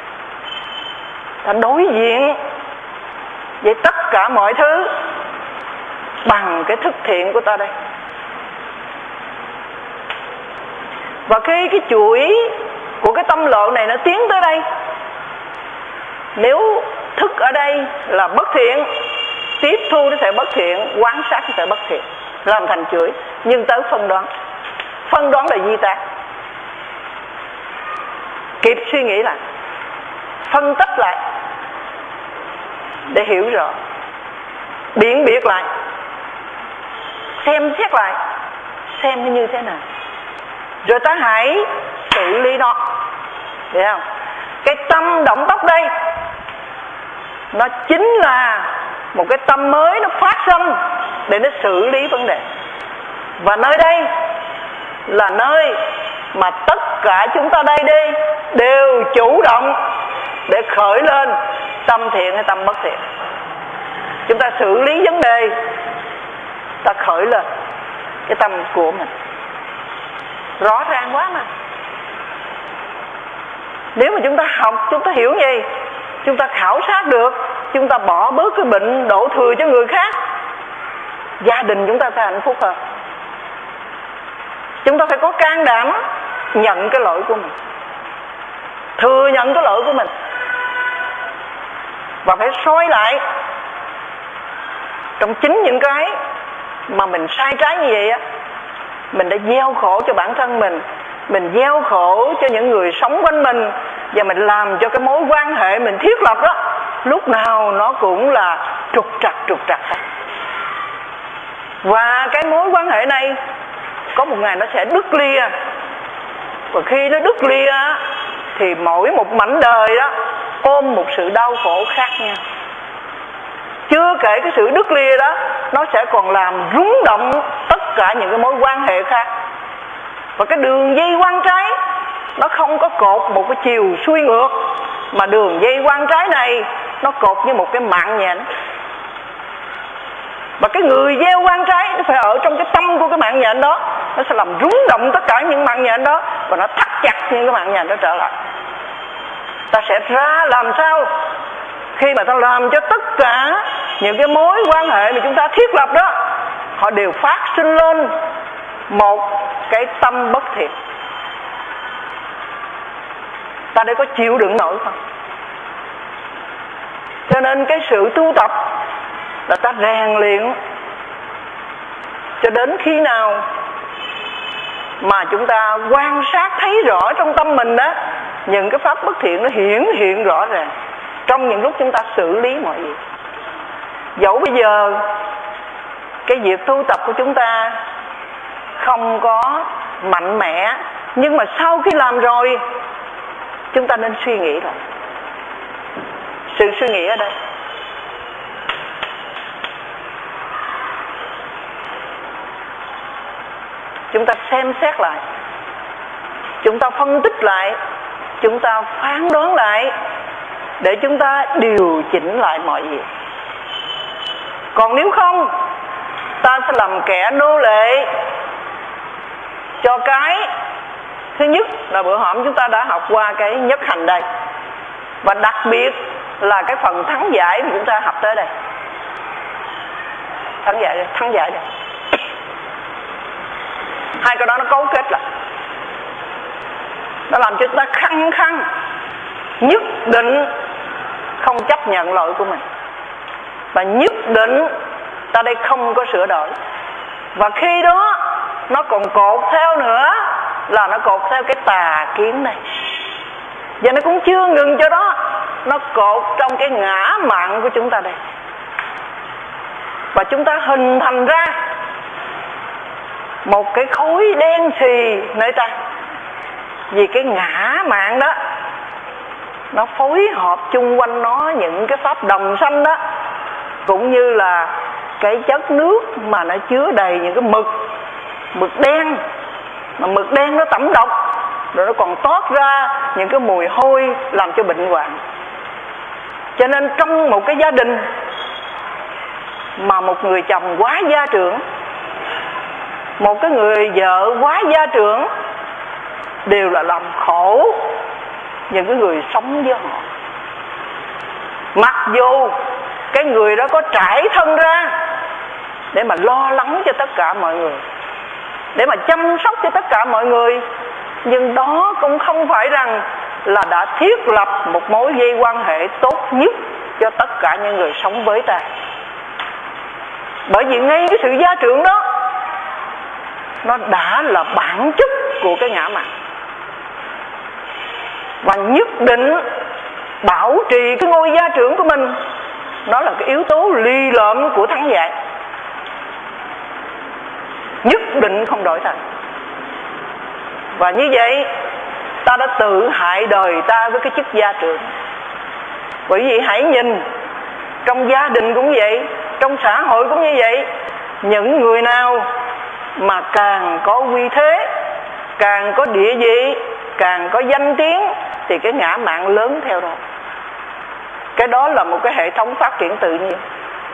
Ta đối diện với tất cả mọi thứ bằng cái thức thiện của ta đây. Và khi cái chuỗi của cái tâm lộ này nó tiến tới đây, nếu thức ở đây là bất thiện, tiếp thu nó sẽ bất thiện, quan sát nó sẽ bất thiện, làm thành chuỗi. Nhưng tới phân đoán, phân đoán là di tác, kịp suy nghĩ lại, phân tích lại để hiểu rõ, biện biệt lại, xem xét lại xem nó như thế nào, rồi ta hãy xử lý nó. Hiểu không? Cái tâm động tóc đây nó chính là một cái tâm mới nó phát sinh để nó xử lý vấn đề. Và nơi đây là nơi mà tất cả chúng ta đây đi đều chủ động để khởi lên tâm thiện hay tâm bất thiện. Chúng ta xử lý vấn đề, ta khởi lên cái tâm của mình. Rõ ràng quá mà. Nếu mà chúng ta học, chúng ta hiểu gì, chúng ta khảo sát được, chúng ta bỏ bớt cái bệnh đổ thừa cho người khác, gia đình chúng ta sẽ hạnh phúc hơn. Chúng ta phải có can đảm nhận cái lỗi của mình, thừa nhận cái lỗi của mình, và phải soi lại trong chính những cái mà mình sai trái như vậy á, mình đã gieo khổ cho bản thân mình gieo khổ cho những người sống quanh mình, và mình làm cho cái mối quan hệ mình thiết lập đó lúc nào nó cũng là trục trặc. Và cái mối quan hệ này có một ngày nó sẽ đứt lìa. Và khi nó đứt lìa thì mỗi một mảnh đời đó ôm một sự đau khổ khác nhau. Chưa kể cái sự đứt lìa đó, nó sẽ còn làm rung động tất cả những cái mối quan hệ khác. Và cái đường dây quan trái nó không có cột một cái chiều xuôi ngược, mà đường dây quan trái này nó cột như một cái mạng nhện. Và cái người gieo quan trái nó phải ở trong cái tâm của cái mạng nhện đó, nó sẽ làm rung động tất cả những mạng nhện đó, và nó thắt chặt những cái mạng nhện đó trở lại. Ta sẽ ra làm sao khi mà ta làm cho tất cả những cái mối quan hệ mà chúng ta thiết lập đó, họ đều phát sinh lên một cái tâm bất thiện. Ta đây có chịu đựng nổi không? Cho nên cái sự tu tập là ta rèn luyện cho đến khi nào mà chúng ta quan sát thấy rõ trong tâm mình đó, những cái pháp bất thiện nó hiển hiện rõ ràng trong những lúc chúng ta xử lý mọi việc. Dẫu bây giờ cái việc tu tập của chúng ta không có mạnh mẽ, nhưng mà sau khi làm rồi chúng ta nên suy nghĩ lại. Sự suy nghĩ ở đây chúng ta xem xét lại, chúng ta phân tích lại, chúng ta phán đoán lại để chúng ta điều chỉnh lại mọi việc. Còn nếu không, ta sẽ làm kẻ nô lệ cho cái thứ nhất là bữa hổm chúng ta đã học qua cái nhất hành đây, và đặc biệt là cái phần thắng giải mà chúng ta học tới đây. Thắng giải đây. Hai cái đó nó cấu kết lại, nó làm cho chúng ta khăng khăng nhất định không chấp nhận lỗi của mình, và nhất định ta đây không có sửa đổi. Và khi đó nó còn cột theo nữa là nó cột theo cái tà kiến này. Và nó cũng chưa ngừng cho đó, nó cột trong cái ngã mạn của chúng ta đây. Và chúng ta hình thành ra một cái khối đen xì nơi ta. Vì cái ngã mạn đó nó phối hợp chung quanh nó những cái pháp đồng sanh đó, cũng như là cái chất nước mà nó chứa đầy những cái mực đen, mà mực đen nó tẩm độc, rồi nó còn toát ra những cái mùi hôi làm cho bệnh hoạn. Cho nên trong một cái gia đình mà một người chồng quá gia trưởng, một cái người vợ quá gia trưởng, đều là làm khổ những cái người sống với họ. Mặc dù cái người đó có trải thân ra để mà lo lắng cho tất cả mọi người, để mà chăm sóc cho tất cả mọi người, nhưng đó cũng không phải rằng là đã thiết lập một mối dây quan hệ tốt nhất cho tất cả những người sống với ta. Bởi vì ngay cái sự gia trưởng đó nó đã là bản chất của cái ngã mạn, và nhất định bảo trì cái ngôi gia trưởng của mình, nó là cái yếu tố ly lợm của thắng giải, nhất định không đổi thành. Và như vậy ta đã tự hại đời ta với cái chức gia trưởng. Bởi vì hãy nhìn, trong gia đình cũng vậy, trong xã hội cũng như vậy, những người nào mà càng có uy thế, càng có địa vị, càng có danh tiếng, thì cái ngã mạn lớn theo đó. Cái đó là một cái hệ thống phát triển tự nhiên,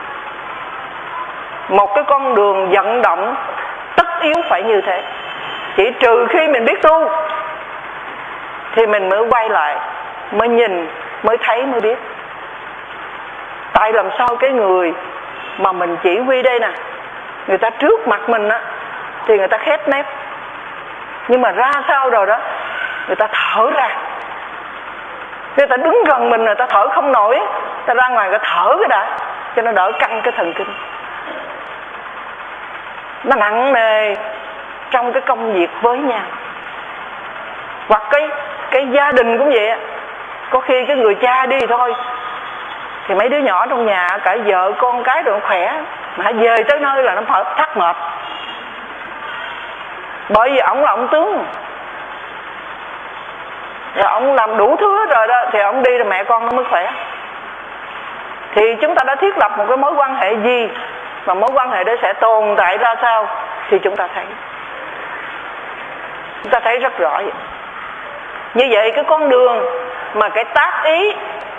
một cái con đường vận động tất yếu phải như thế. Chỉ trừ khi mình biết tu thì mình mới quay lại, mới nhìn, mới thấy, mới biết. Tại làm sao cái người mà mình chỉ huy đây nè, người ta trước mặt mình á thì người ta khép nép, nhưng mà ra sau rồi đó người ta thở ra. Người ta đứng gần mình người ta thở không nổi, ta ra ngoài người ta thở cái đã cho nó đỡ căng cái thần kinh. nó nặng nề trong cái công việc với nhau. Hoặc cái gia đình cũng vậy. Có khi cái người cha đi thôi thì mấy đứa nhỏ trong nhà, cả vợ con cái rồi khỏe, mà về tới nơi là nó thắt mệt. Bởi vì ổng là ông tướng, rồi ông làm đủ thứ rồi đó, thì ông đi rồi mẹ con nó mới khỏe. Thì chúng ta đã thiết lập một cái mối quan hệ gì, và mối quan hệ đó sẽ tồn tại ra sao, thì chúng ta thấy rất rõ vậy. Như vậy cái con đường mà cái tác ý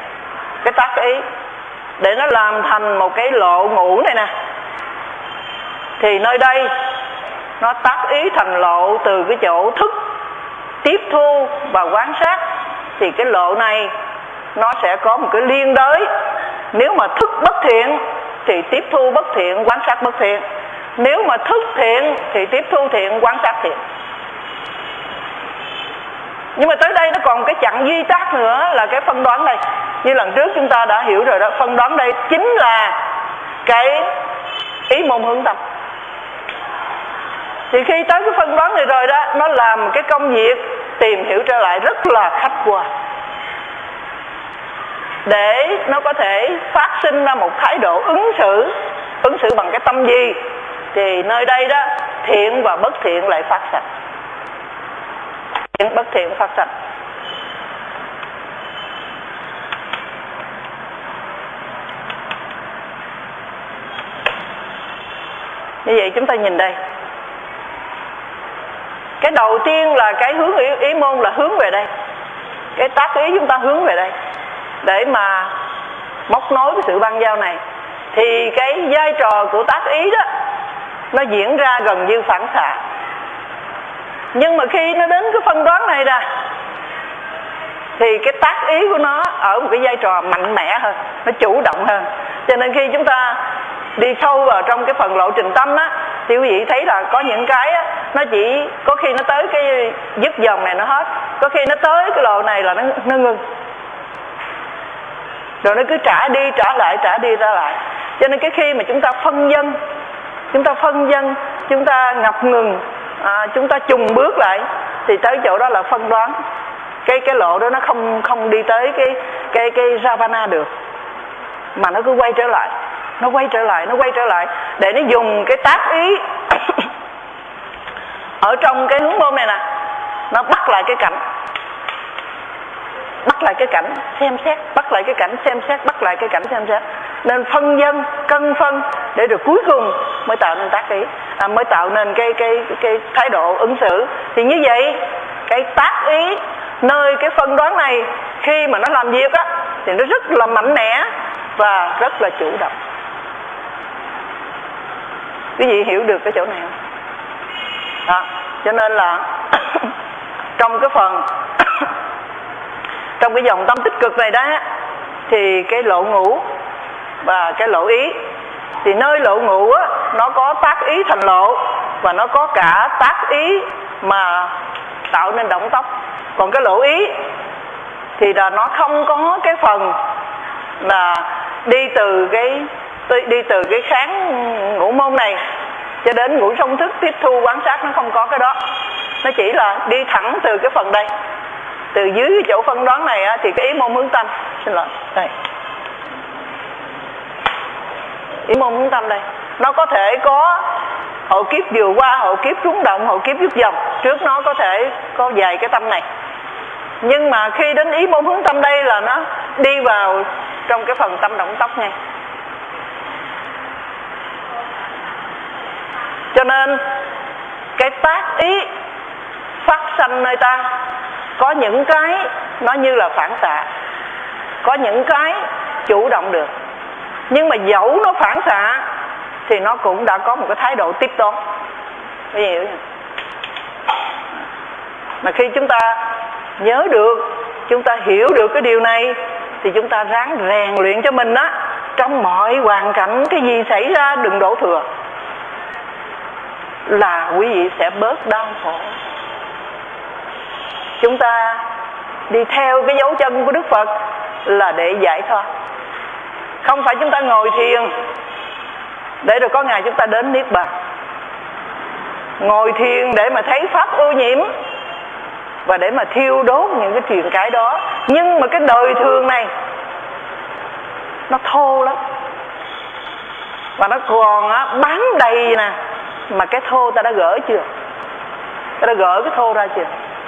để nó làm thành một cái lộ ngũ này nè, thì nơi đây nó tác ý thành lộ từ cái chỗ thức, tiếp thu và quan sát. Thì cái lộ này nó sẽ có một cái liên đới. Nếu mà thức bất thiện thì tiếp thu bất thiện, quan sát bất thiện. Nếu mà thức thiện thì tiếp thu thiện, quan sát thiện. Nhưng mà tới đây nó còn cái chặng duy tác nữa là cái phân đoán đây. Như lần trước chúng ta đã hiểu rồi đó, phân đoán đây chính là cái ý môn hướng tâm. Thì khi tới cái phân đoán này rồi đó, nó làm cái công việc tìm hiểu trở lại rất là khách quan, để nó có thể phát sinh ra một thái độ ứng xử bằng cái tâm gì. Thì nơi đây đó, thiện và bất thiện lại phát sanh. Thiện bất thiện phát sanh. Như vậy chúng ta nhìn đây, cái đầu tiên là cái hướng ý môn là hướng về đây, cái tác ý chúng ta hướng về đây để mà móc nối cái sự băng giao này. Thì cái vai trò của tác ý đó nó diễn ra gần như phản xạ. Nhưng mà khi nó đến cái phân đoán này ra thì cái tác ý của nó ở một cái vai trò mạnh mẽ hơn, nó chủ động hơn. Cho nên khi chúng ta đi sâu vào trong cái phần lộ trình tâm á, thì quý vị thấy là có những cái á, nó chỉ có khi nó tới cái dứt dòng này nó hết, có khi nó tới cái lộ này là nó ngưng, rồi nó cứ trả đi trả lại, trả đi trả lại. Cho nên cái khi mà chúng ta phân dân, chúng ta ngập ngừng, chúng ta chùng bước lại, thì tới chỗ đó là phân đoán. Cái lộ đó nó không đi tới cái Ravana được, mà nó cứ quay trở lại, nó quay trở lại để nó dùng cái tác ý ở trong cái hướng môn này nè, nó bắt lại cái cảnh, xem xét, bắt lại cái cảnh xem xét. Nên phân dân, cân phân, để rồi cuối cùng mới tạo nên tác ý, mới tạo nên cái thái độ ứng xử. Thì như vậy cái tác ý nơi cái phân đoán này, khi mà nó làm việc á, thì nó rất là mạnh mẽ và rất là chủ động. Quý vị hiểu được cái chỗ này không? Đó, cho nên là trong cái phần trong cái dòng tâm tích cực này đó, thì cái lộ ngũ và cái lộ ý, thì nơi lộ ngũ á, nó có tác ý thành lộ, và nó có cả tác ý mà tạo nên động tốc. Còn cái lộ ý thì là nó không có cái phần là đi từ cái kháng ngũ môn này cho đến ngũ song thức tiếp thu quan sát, nó không có cái đó. Nó chỉ là đi thẳng từ cái phần đây, từ dưới cái chỗ phân đoán này á, thì cái ý môn hướng tâm, xin lỗi đây, ý môn hướng tâm đây, nó có thể có hộ kiếp vừa qua, hộ kiếp rung động, hộ kiếp dứt dòng, trước nó có thể có vài cái tâm này. Nhưng mà khi đến ý môn hướng tâm đây là nó đi vào trong cái phần tâm động tốc ngay. Cho nên cái tác ý phát sanh nơi ta, có những cái nó như là phản xạ, có những cái chủ động được. Nhưng mà dẫu nó phản xạ thì nó cũng đã có một cái thái độ tiếp đón. Quý vị hiểu không? Mà khi chúng ta nhớ được, chúng ta hiểu được cái điều này, thì chúng ta ráng rèn luyện cho mình á, trong mọi hoàn cảnh cái gì xảy ra đừng đổ thừa, là quý vị sẽ bớt đau khổ. Chúng ta đi theo cái dấu chân của Đức Phật là để giải thoát, không phải chúng ta ngồi thiền để rồi có ngày chúng ta đến Niết Bàn. ngồi thiền để mà thấy pháp ô nhiễm và để mà thiêu đốt những cái truyền cái đó. Nhưng mà cái đời thường này nó thô lắm, và nó còn bám đầy nè. Mà cái thô ta đã gỡ chưa? Ta đã gỡ cái thô ra chưa?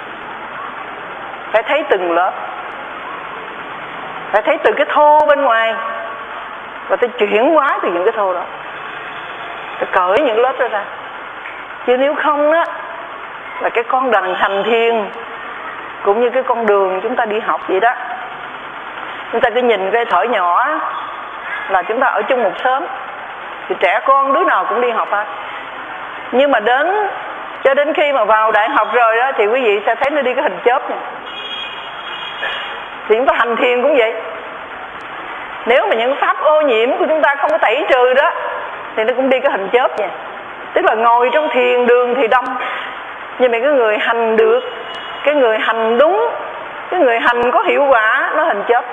Phải thấy từng lớp, phải thấy từ cái thô bên ngoài, và ta chuyển hóa từ những cái thô đó, ta cởi những lớp đó ra. Chứ nếu không á, là cái con đường hành thiền cũng như cái con đường chúng ta đi học vậy đó. Chúng ta cứ nhìn cái thỏi nhỏ là chúng ta ở chung một xóm, thì trẻ con đứa nào cũng đi học hết. Nhưng mà cho đến khi mà vào đại học rồi đó, thì quý vị sẽ thấy nó đi cái hình chớp này. Thì chúng ta hành thiền cũng vậy. Nếu mà những pháp ô nhiễm của chúng ta không có tẩy trừ đó, thì nó cũng đi cái hình chớp vậy. Tức là ngồi trong thiền đường thì đông, nhưng mà cái người hành được, cái người hành đúng, cái người hành có hiệu quả, nó hình chớp,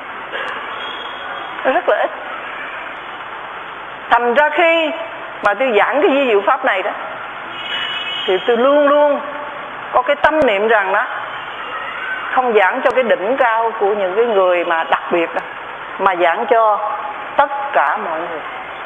nó rất là ít. Thành ra khi mà tôi giảng cái vi diệu pháp này đó, thì tôi luôn luôn có cái tâm niệm rằng đó, không giảng cho cái đỉnh cao của những cái người mà đặc biệt đó, mà giảng cho tất cả mọi người,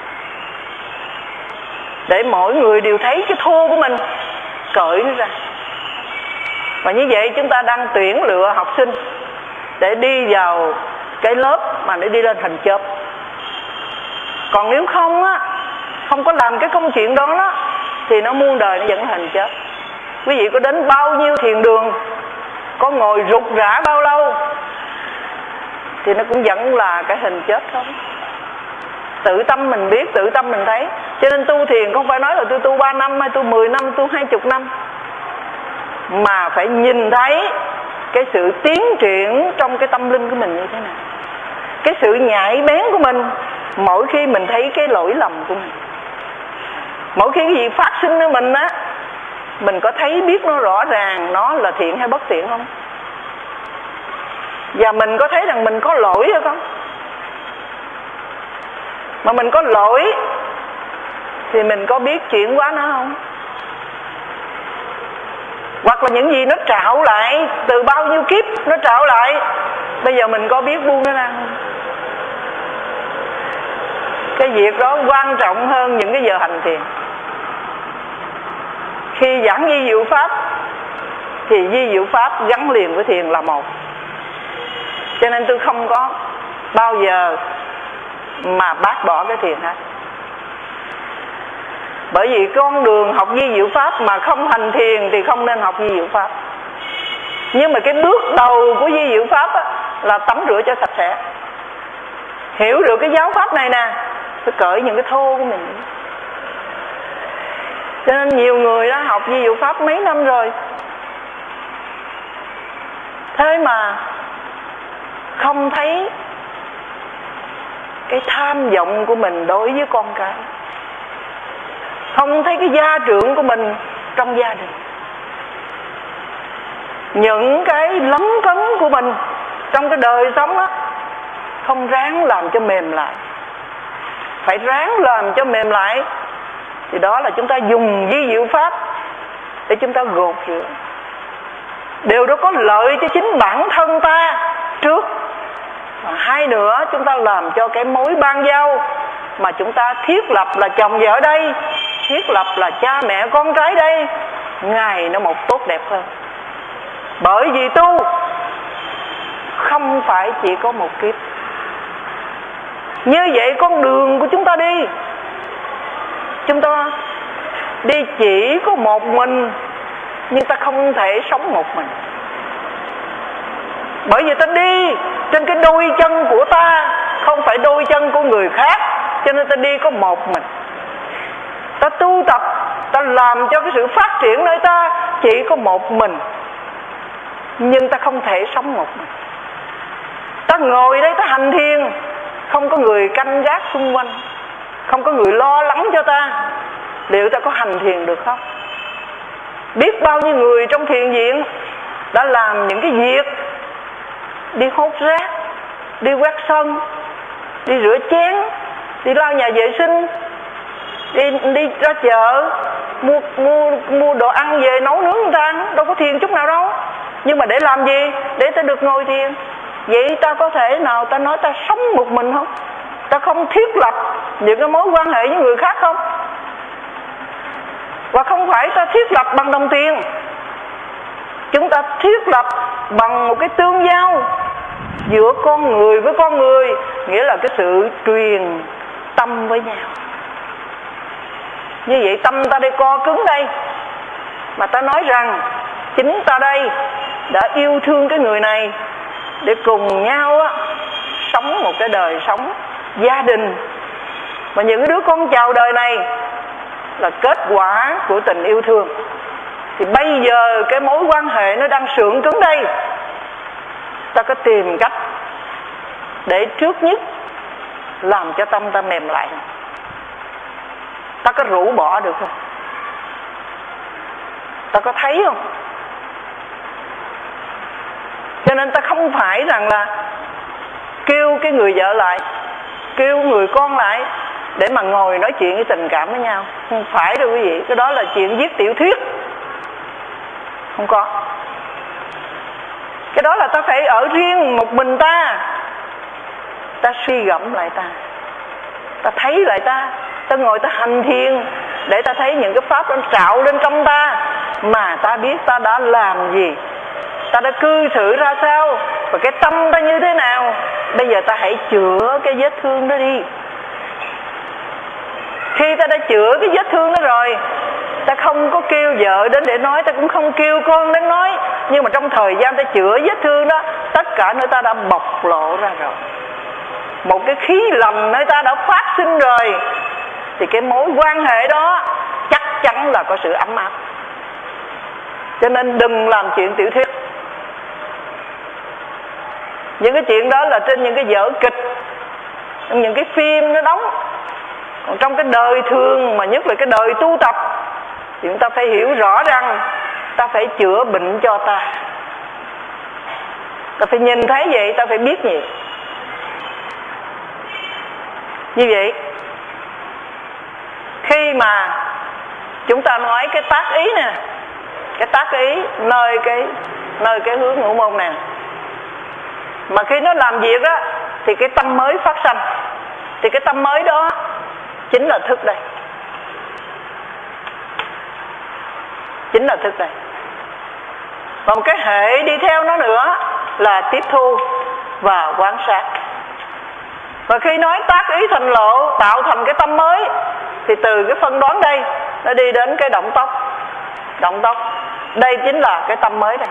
để mỗi người đều thấy cái thô của mình, cởi nó ra. Và như vậy chúng ta đang tuyển lựa học sinh để đi vào cái lớp mà để đi lên hình chớp. Còn nếu không á, không có làm cái công chuyện đó đó, thì nó muôn đời nó vẫn là hình chớp. Quý vị có đến bao nhiêu thiền đường, có ngồi rục rã bao lâu, thì nó cũng vẫn là cái hình chớp thôi. Tự tâm mình biết, tự tâm mình thấy. Cho nên tu thiền không phải nói là tôi tu 3 năm, hay tôi 10 năm, tôi 20 năm, mà phải nhìn thấy cái sự tiến triển trong cái tâm linh của mình như thế nào, cái sự nhạy bén của mình mỗi khi mình thấy cái lỗi lầm của mình. Mỗi khi cái gì phát sinh ở mình á, mình có thấy biết nó rõ ràng nó là thiện hay bất thiện không? Và mình có thấy rằng mình có lỗi hay không? Mà mình có lỗi thì mình có biết chuyển hóa nó không? Hoặc là những gì nó trạo lại từ bao nhiêu kiếp nó trạo lại, bây giờ mình có biết buông nó ra không? Cái việc đó quan trọng hơn những cái giờ hành thiền. Khi giảng vi diệu pháp thì vi diệu pháp gắn liền với thiền là một. Cho nên tôi không có bao giờ mà bác bỏ cái thiền hết. Bởi vì con đường học vi diệu pháp mà không hành thiền thì không nên học vi diệu pháp. Nhưng mà cái bước đầu của vi diệu pháp á, là tắm rửa cho sạch sẽ. Hiểu được cái giáo pháp này nè, phải cởi những cái thô của mình. Cho nên nhiều người đó học vi diệu pháp mấy năm rồi, thế mà không thấy cái tham vọng của mình đối với con cái, không thấy cái gia trưởng của mình trong gia đình, những cái lấn cấn của mình trong cái đời sống đó, không ráng làm cho mềm lại. Phải ráng làm cho mềm lại, thì đó là chúng ta dùng vi diệu pháp để chúng ta gột rửa. Điều đó có lợi cho chính bản thân ta trước, và hai nữa chúng ta làm cho cái mối ban giao mà chúng ta thiết lập là chồng vợ đây, thiết lập là cha mẹ con cái đây, ngày nó một tốt đẹp hơn. Bởi vì tu không phải chỉ có một kiếp. Như vậy con đường của chúng ta đi, chúng ta đi chỉ có một mình, nhưng ta không thể sống một mình. Bởi vì ta đi trên cái đôi chân của ta, không phải đôi chân của người khác, cho nên ta đi có một mình. Ta tu tập, ta làm cho cái sự phát triển nơi ta chỉ có một mình, nhưng ta không thể sống một mình. Ta ngồi đây ta hành thiền, không có người canh gác xung quanh, không có người lo lắng cho ta, liệu ta có hành thiền được không? Biết bao nhiêu người trong thiền viện đã làm những cái việc đi hốt rác, đi quét sân, đi rửa chén, đi lau nhà vệ sinh, đi ra chợ mua đồ ăn về nấu nướng người ta ăn, đâu có thiền chút nào đâu. Nhưng mà để làm gì? Để ta được ngồi thiền. Vậy ta có thể nào ta nói ta sống một mình không? Ta không thiết lập những cái mối quan hệ với người khác không? Và không phải ta thiết lập bằng đồng tiền, chúng ta thiết lập bằng một cái tương giao giữa con người với con người, nghĩa là cái sự truyền tâm với nhau. Như vậy tâm ta đây co cứng đây, mà ta nói rằng chính ta đây đã yêu thương cái người này để cùng nhau sống một cái đời sống gia đình. Và những đứa con chào đời này là kết quả của tình yêu thương. Thì bây giờ cái mối quan hệ nó đang sượng cứng đây, ta có tìm cách để trước nhất làm cho tâm ta mềm lại. Ta có rũ bỏ được không? Ta có thấy không? Cho nên ta không phải rằng là kêu cái người vợ lại, kêu người con lại để mà ngồi nói chuyện với tình cảm với nhau. Không phải đâu quý vị, cái đó là chuyện viết tiểu thuyết. Không có. Cái đó là ta phải ở riêng một mình ta. Ta suy gẫm lại ta thấy lại ta ngồi ta hành thiền để ta thấy những cái pháp nó trạo lên trong ta, mà ta biết ta đã làm gì, ta đã cư xử ra sao, và cái tâm ta như thế nào. Bây giờ ta hãy chữa cái vết thương đó đi. Khi ta đã chữa cái vết thương đó rồi, ta không có kêu vợ đến để nói, ta cũng không kêu con đến nói. Nhưng mà trong thời gian ta chữa vết thương đó, tất cả nơi ta đã bộc lộ ra rồi, một cái khí lành nơi ta đã phát sinh rồi, thì cái mối quan hệ đó chắc chắn là có sự ấm áp. Cho nên đừng làm chuyện tiểu thuyết. Những cái chuyện đó là trên những cái vở kịch, trong những cái phim nó đóng. Còn trong cái đời thường, mà nhất là cái đời tu tập, thì chúng ta phải hiểu rõ rằng ta phải chữa bệnh cho ta. Ta phải nhìn thấy vậy, ta phải biết gì. Như vậy, khi mà chúng ta nói cái tác ý nè, cái tác ý nơi cái hướng ngũ môn nè, mà khi nó làm việc á thì cái tâm mới phát sanh. Thì cái tâm mới đó chính là thức đây. Chính là thức đây. Và một cái hệ đi theo nó nữa là tiếp thu và quan sát. Và khi nói tác ý thành lộ, tạo thành cái tâm mới, thì từ cái phân đoán đây nó đi đến cái động tốc. Động tốc, đây chính là cái tâm mới đây.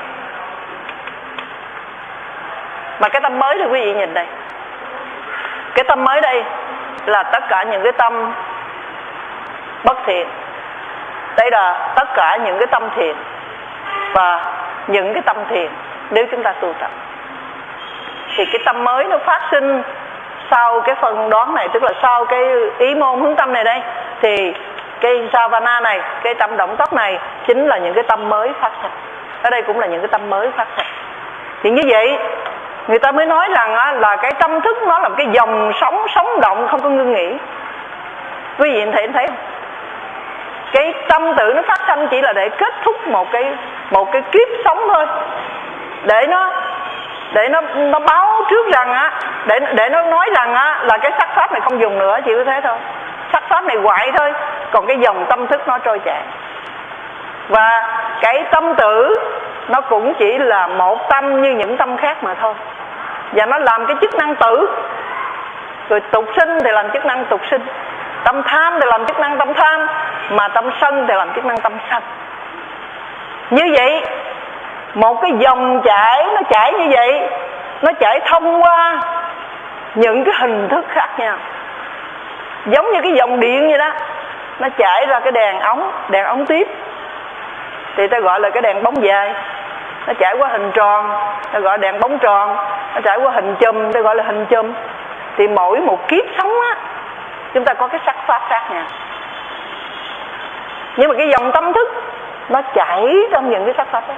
Mà cái tâm mới thì quý vị nhìn đây, cái tâm mới đây là tất cả những cái tâm bất thiện. Đây là tất cả những cái tâm thiện và những cái tâm thiện nếu chúng ta tu tập. Thì cái tâm mới nó phát sinh sau cái phân đoán này, tức là sau cái ý môn hướng tâm này đây, thì cái savana này, cái tâm động tốc này chính là những cái tâm mới phát sinh. Ở đây cũng là những cái tâm mới phát sinh. Thì như vậy người ta mới nói rằng là cái tâm thức nó là một cái dòng sống sống động không có ngưng nghỉ. Quý vị thấy không? Cái tâm tự nó phát sinh chỉ là để kết thúc một cái kiếp sống thôi, để nó báo trước rằng để nó nói rằng là cái sắc pháp này không dùng nữa, chỉ có thế thôi. Sắc pháp này hoại thôi, còn cái dòng tâm thức nó trôi chảy. Và cái tâm tử nó cũng chỉ là một tâm như những tâm khác mà thôi, và nó làm cái chức năng tử. Rồi tục sinh thì làm chức năng tục sinh, tâm tham thì làm chức năng tâm tham, mà tâm sân thì làm chức năng tâm sân. Như vậy một cái dòng chảy nó chảy như vậy, nó chảy thông qua những cái hình thức khác nhau, giống như cái dòng điện vậy đó. Nó chảy ra cái đèn ống tiếp thì ta gọi là cái đèn bóng dài. Nó chảy qua hình tròn ta gọi đèn bóng tròn. Nó chảy qua hình chùm ta gọi là hình chùm. Thì mỗi một kiếp sống chúng ta có cái sắc pháp khác nhau. Nhưng mà cái dòng tâm thức nó chảy trong những cái sắc pháp đó.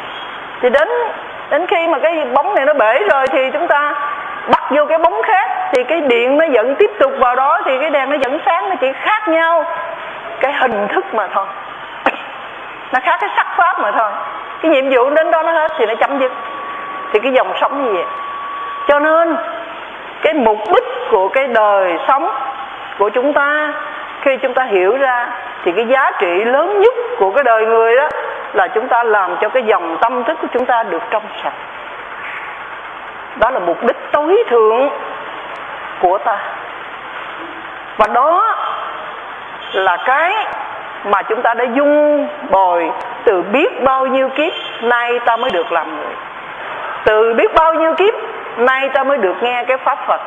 Thì đến khi mà cái bóng này nó bể rồi thì chúng ta bắt vô cái bóng khác, thì cái điện nó vẫn tiếp tục vào đó, thì cái đèn nó vẫn sáng, nó chỉ khác nhau cái hình thức mà thôi. Nó khác cái sắc pháp mà thôi. Cái nhiệm vụ đến đó nó hết thì nó chấm dứt. Thì cái dòng sống như vậy. Cho nên cái mục đích của cái đời sống của chúng ta, khi chúng ta hiểu ra, thì cái giá trị lớn nhất của cái đời người đó là chúng ta làm cho cái dòng tâm thức của chúng ta được trong sạch. Đó là mục đích tối thượng của ta. Và đó là cái mà chúng ta đã dung bồi từ biết bao nhiêu kiếp nay ta mới được làm người. Từ biết bao nhiêu kiếp nay ta mới được nghe cái pháp Phật.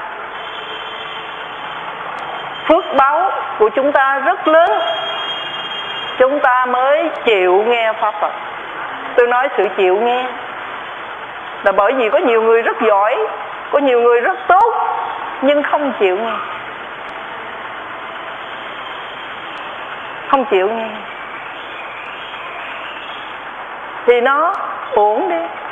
Phước báo của chúng ta rất lớn, chúng ta mới chịu nghe pháp Phật. Tôi nói sự chịu nghe là bởi vì có nhiều người rất giỏi, có nhiều người rất tốt, nhưng không chịu nghe. Không chịu nghe thì nó uổng đi.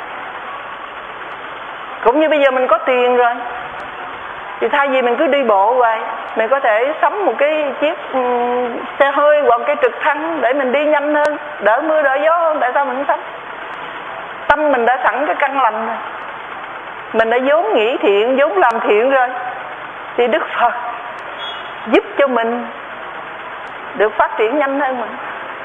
Cũng như bây giờ mình có tiền rồi, thì thay vì mình cứ đi bộ hoài, mình có thể sắm một cái chiếc xe hơi hoặc cái trực thăng để mình đi nhanh hơn, đỡ mưa đỡ gió hơn. Tại sao mình không sắm? Tâm mình đã sẵn cái căn lành rồi, mình đã vốn nghĩ thiện, vốn làm thiện rồi, thì Đức Phật giúp cho mình được phát triển nhanh hơn mình.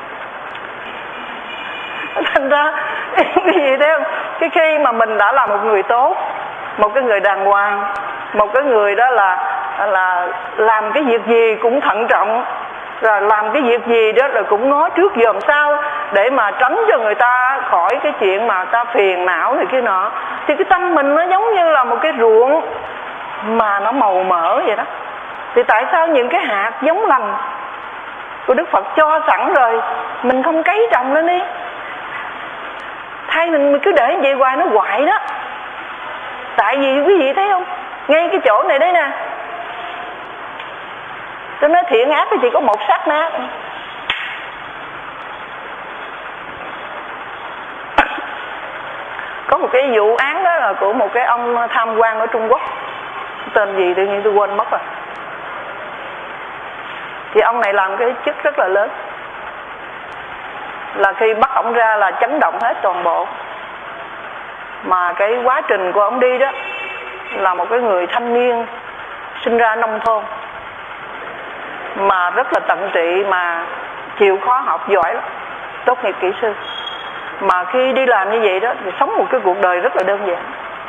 Thành ra cái gì thế không? Cái khi mà mình đã là một người tốt, một cái người đàng hoàng, một cái người đó là làm cái việc gì cũng thận trọng, rồi làm cái việc gì đó là cũng ngó trước dòm sau, để mà tránh cho người ta khỏi cái chuyện mà ta phiền não này kia nọ. Thì cái tâm mình nó giống như là một cái ruộng mà nó màu mỡ vậy đó. Thì tại sao những cái hạt giống lành của Đức Phật cho sẵn rồi mình không cấy trồng lên đi? Thay mình cứ để vậy hoài nó hoại đó. Tại vì quý vị thấy không, ngay cái chỗ này đấy nè, tôi nói thiện ác thì chỉ có một sát na. Có một cái vụ án đó là của một cái ông tham quan ở Trung Quốc, tên gì tự nhiên tôi quên mất rồi. Thì ông này làm cái chức rất là lớn, là khi bắt ổng ra là chấn động hết toàn bộ. Mà cái quá trình của ổng đi đó là một cái người thanh niên sinh ra nông thôn, mà rất là tận tụy, mà chịu khó học giỏi lắm, tốt nghiệp kỹ sư. Mà khi đi làm như vậy đó thì sống một cái cuộc đời rất là đơn giản.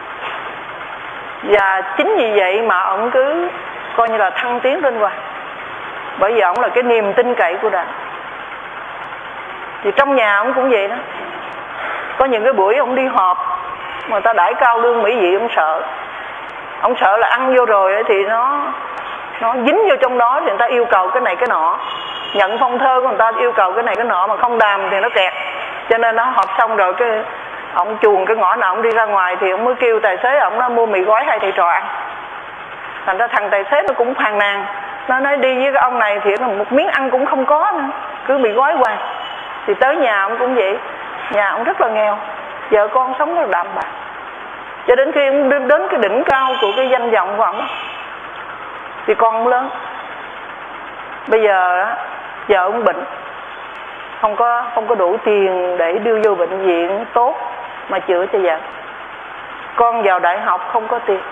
Và chính vì vậy mà ổng cứ coi như là thăng tiến lên hoài, bởi vì ổng là cái niềm tin cậy của Đảng. Thì trong nhà ổng cũng vậy đó. Có những cái buổi ổng đi họp mà người ta đãi cao lương mỹ vị, ổng sợ. Ổng sợ là ăn vô rồi thì nó dính vô trong đó, thì người ta yêu cầu cái này cái nọ, nhận phong thơ của người ta yêu cầu cái này cái nọ, mà không đàm thì nó kẹt. Cho nên nó họp xong rồi cái ổng chuồn cái ngõ nào ổng đi ra ngoài, thì ổng mới kêu tài xế ổng nó mua mì gói hai thầy trò ăn. Thành ra thằng tài xế nó cũng phàn nàn, nó nói đi với cái ông này thì một miếng ăn cũng không có nữa, cứ bị gói hoài. Thì tới nhà ông cũng vậy, nhà ông rất là nghèo, vợ con sống rất là đạm bạc. Cho đến khi ông đến cái đỉnh cao của cái danh vọng của ông thì con ông lớn. Bây giờ vợ ông bệnh, không có đủ tiền để đưa vô bệnh viện tốt mà chữa cho vợ. Con vào đại học không có tiền.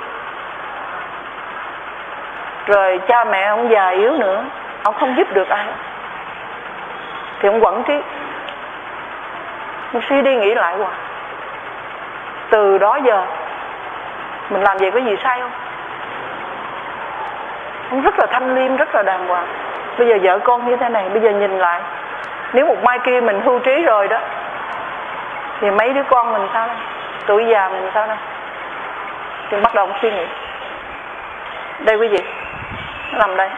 Rồi cha mẹ ông già yếu nữa, ông không giúp được ai, thì ông quẩn trí. Ông suy đi nghĩ lại hoài. Từ đó giờ mình làm vậy có gì sai không? Ông rất là thanh liêm, rất là đàng hoàng. Bây giờ vợ con như thế này, bây giờ nhìn lại, nếu một mai kia mình hưu trí rồi đó, thì mấy đứa con mình sao đây? Tuổi già mình sao đây? Thì bắt đầu ông suy nghĩ. Đây quý vị, nó nằm đây.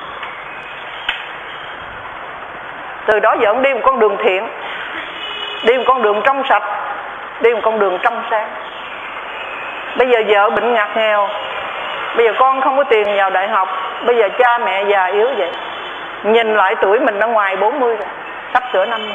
Từ đó giờ ông đi một con đường thiện, đi một con đường trong sạch, đi một con đường trong sáng. Bây giờ vợ bệnh ngặt nghèo, bây giờ con không có tiền vào đại học, bây giờ cha mẹ già yếu vậy. Nhìn lại tuổi mình đã ngoài 40 rồi, sắp sửa 50.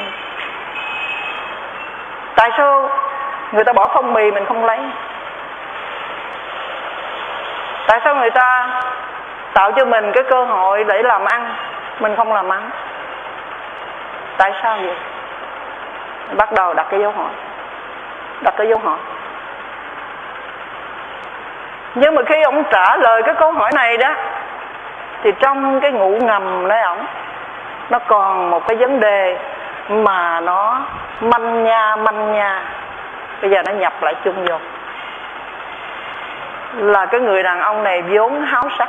Tại sao người ta bỏ phong bì mình không lấy? Tại sao người ta tạo cho mình cái cơ hội để làm ăn, mình không làm ăn? Tại sao vậy? Bắt đầu đặt cái dấu hỏi. Đặt cái dấu hỏi. Nhưng mà khi ông trả lời cái câu hỏi này đó, thì trong cái ngụ ngầm đấy ổng, nó còn một cái vấn đề mà nó manh nha. Bây giờ nó nhập lại chung vô. Là cái người đàn ông này vốn háo sắc.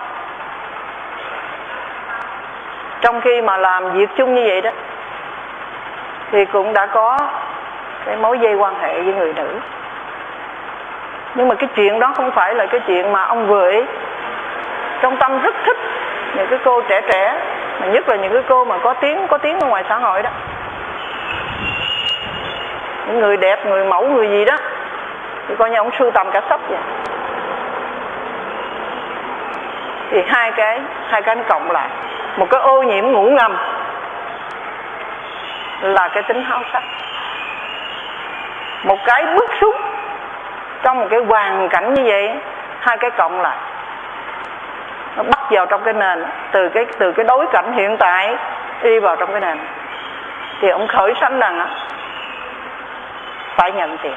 Trong khi mà làm việc chung như vậy đó, thì cũng đã có cái mối dây quan hệ với người nữ. Nhưng mà cái chuyện đó không phải là cái chuyện mà ông vừa ý. Trong tâm rất thích những cái cô trẻ trẻ, mà nhất là những cái cô mà có tiếng ở ngoài xã hội đó, những người đẹp, người mẫu, người gì đó, thì coi như ông sưu tầm cả sách vậy. Thì hai cái nó cộng lại, một cái ô nhiễm ngủ ngầm là cái tính háo sắc, một cái bức xúc trong một cái hoàn cảnh như vậy, hai cái cộng lại nó bắt vào trong cái nền, từ cái đối cảnh hiện tại đi vào trong cái nền. Thì ông khởi sanh rằng phải nhận tiền.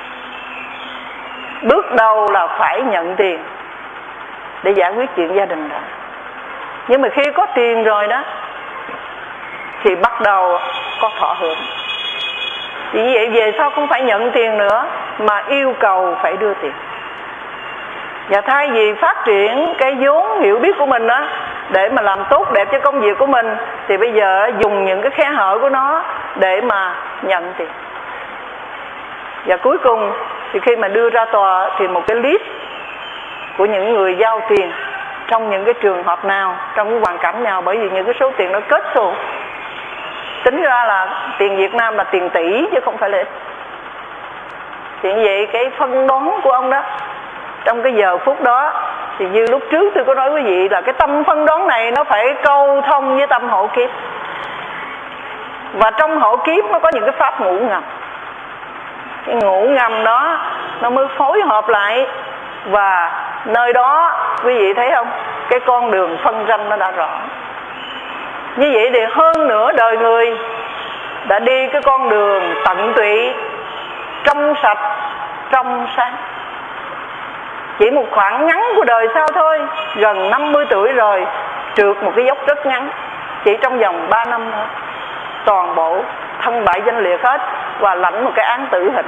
Bước đầu là phải nhận tiền để giải quyết chuyện gia đình đó. Nhưng mà khi có tiền rồi đó thì bắt đầu có thọ hưởng. Vì vậy về sau không phải nhận tiền nữa mà yêu cầu phải đưa tiền. Và thay vì phát triển cái vốn hiểu biết của mình đó để mà làm tốt đẹp cho công việc của mình, thì bây giờ dùng những cái khe hở của nó để mà nhận tiền. Và cuối cùng thì khi mà đưa ra tòa thì một cái list của những người giao tiền trong những cái trường hợp nào, trong cái hoàn cảnh nào, bởi vì những cái số tiền nó kết xù. Tính ra là tiền Việt Nam là tiền tỷ chứ không phải là ít. Thì vậy cái phân đoán của ông đó trong cái giờ phút đó, thì như lúc trước tôi có nói quý vị là cái tâm phân đoán này nó phải câu thông với tâm hộ kiếp. Và trong hộ kiếp nó có những cái pháp ngủ ngầm. Cái ngủ ngầm đó nó mới phối hợp lại, và nơi đó quý vị thấy không, cái con đường phân ranh nó đã rõ. Như vậy thì hơn nửa đời người đã đi cái con đường tận tụy, trong sạch, trong sáng. Chỉ một khoảng ngắn của đời sau thôi, gần 50 tuổi rồi, trượt một cái dốc rất ngắn, chỉ trong vòng 3 năm thôi, toàn bộ thân bại danh liệt hết và lãnh một cái án tử hình.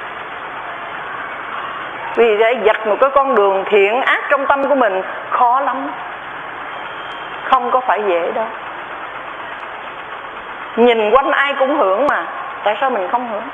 Vì vậy dạch một cái con đường thiện ác trong tâm của mình khó lắm, không có phải dễ đâu. Nhìn quanh ai cũng hưởng mà, tại sao mình không hưởng?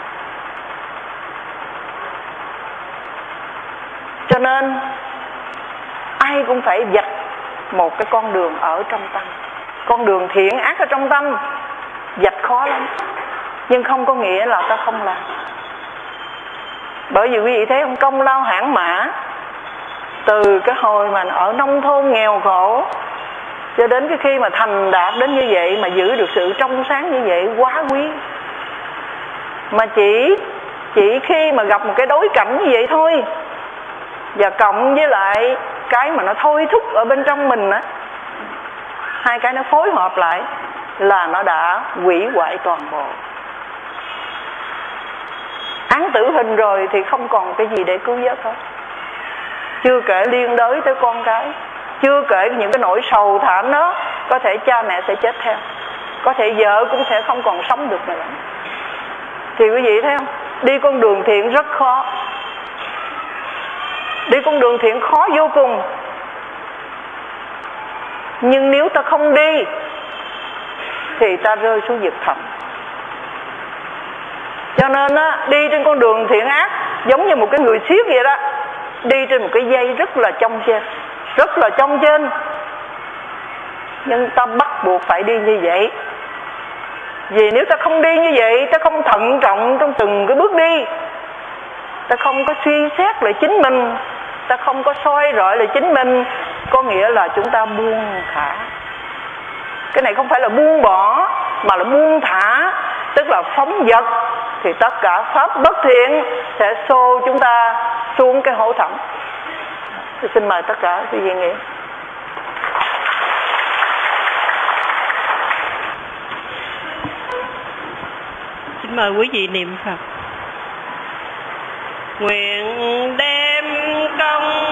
Cho nên ai cũng phải dạch một cái con đường ở trong tâm. Con đường thiện ác ở trong tâm dạch khó lắm, nhưng không có nghĩa là ta không làm. Bởi vì quý vị thấy không, công lao hãn mã, từ cái hồi mà ở nông thôn nghèo khổ cho đến cái khi mà thành đạt đến như vậy, mà giữ được sự trong sáng như vậy quá quý. Mà chỉ khi mà gặp một cái đối cảnh như vậy thôi, và cộng với lại cái mà nó thôi thúc ở bên trong mình á, hai cái nó phối hợp lại là nó đã hủy hoại toàn bộ. Án tử hình rồi thì không còn cái gì để cứu vớt hết. Chưa kể liên đới tới con cái, chưa kể những cái nỗi sầu thảm đó, có thể cha mẹ sẽ chết theo, có thể vợ cũng sẽ không còn sống được nữa. Thì quý vị thấy không, đi con đường thiện rất khó. Đi con đường thiện khó vô cùng. Nhưng nếu ta không đi thì ta rơi xuống vực thẳm. Cho nên á, đi trên con đường thiện ác giống như một cái người siết vậy đó, đi trên một cái dây rất là chông trên, rất là chông trên. Nhưng ta bắt buộc phải đi như vậy. Vì nếu ta không đi như vậy, ta không thận trọng trong từng cái bước đi, ta không có suy xét lại chính mình, ta không có soi rọi lại chính mình, có nghĩa là chúng ta buông thả. Cái này không phải là buông bỏ, mà là buông thả, tức là phóng dật. Thì tất cả pháp bất thiện sẽ xô chúng ta xuống cái hố thẳm. Tôi xin mời tất cả quý vị nghĩ. Xin mời quý vị niệm Phật. Nguyện đem công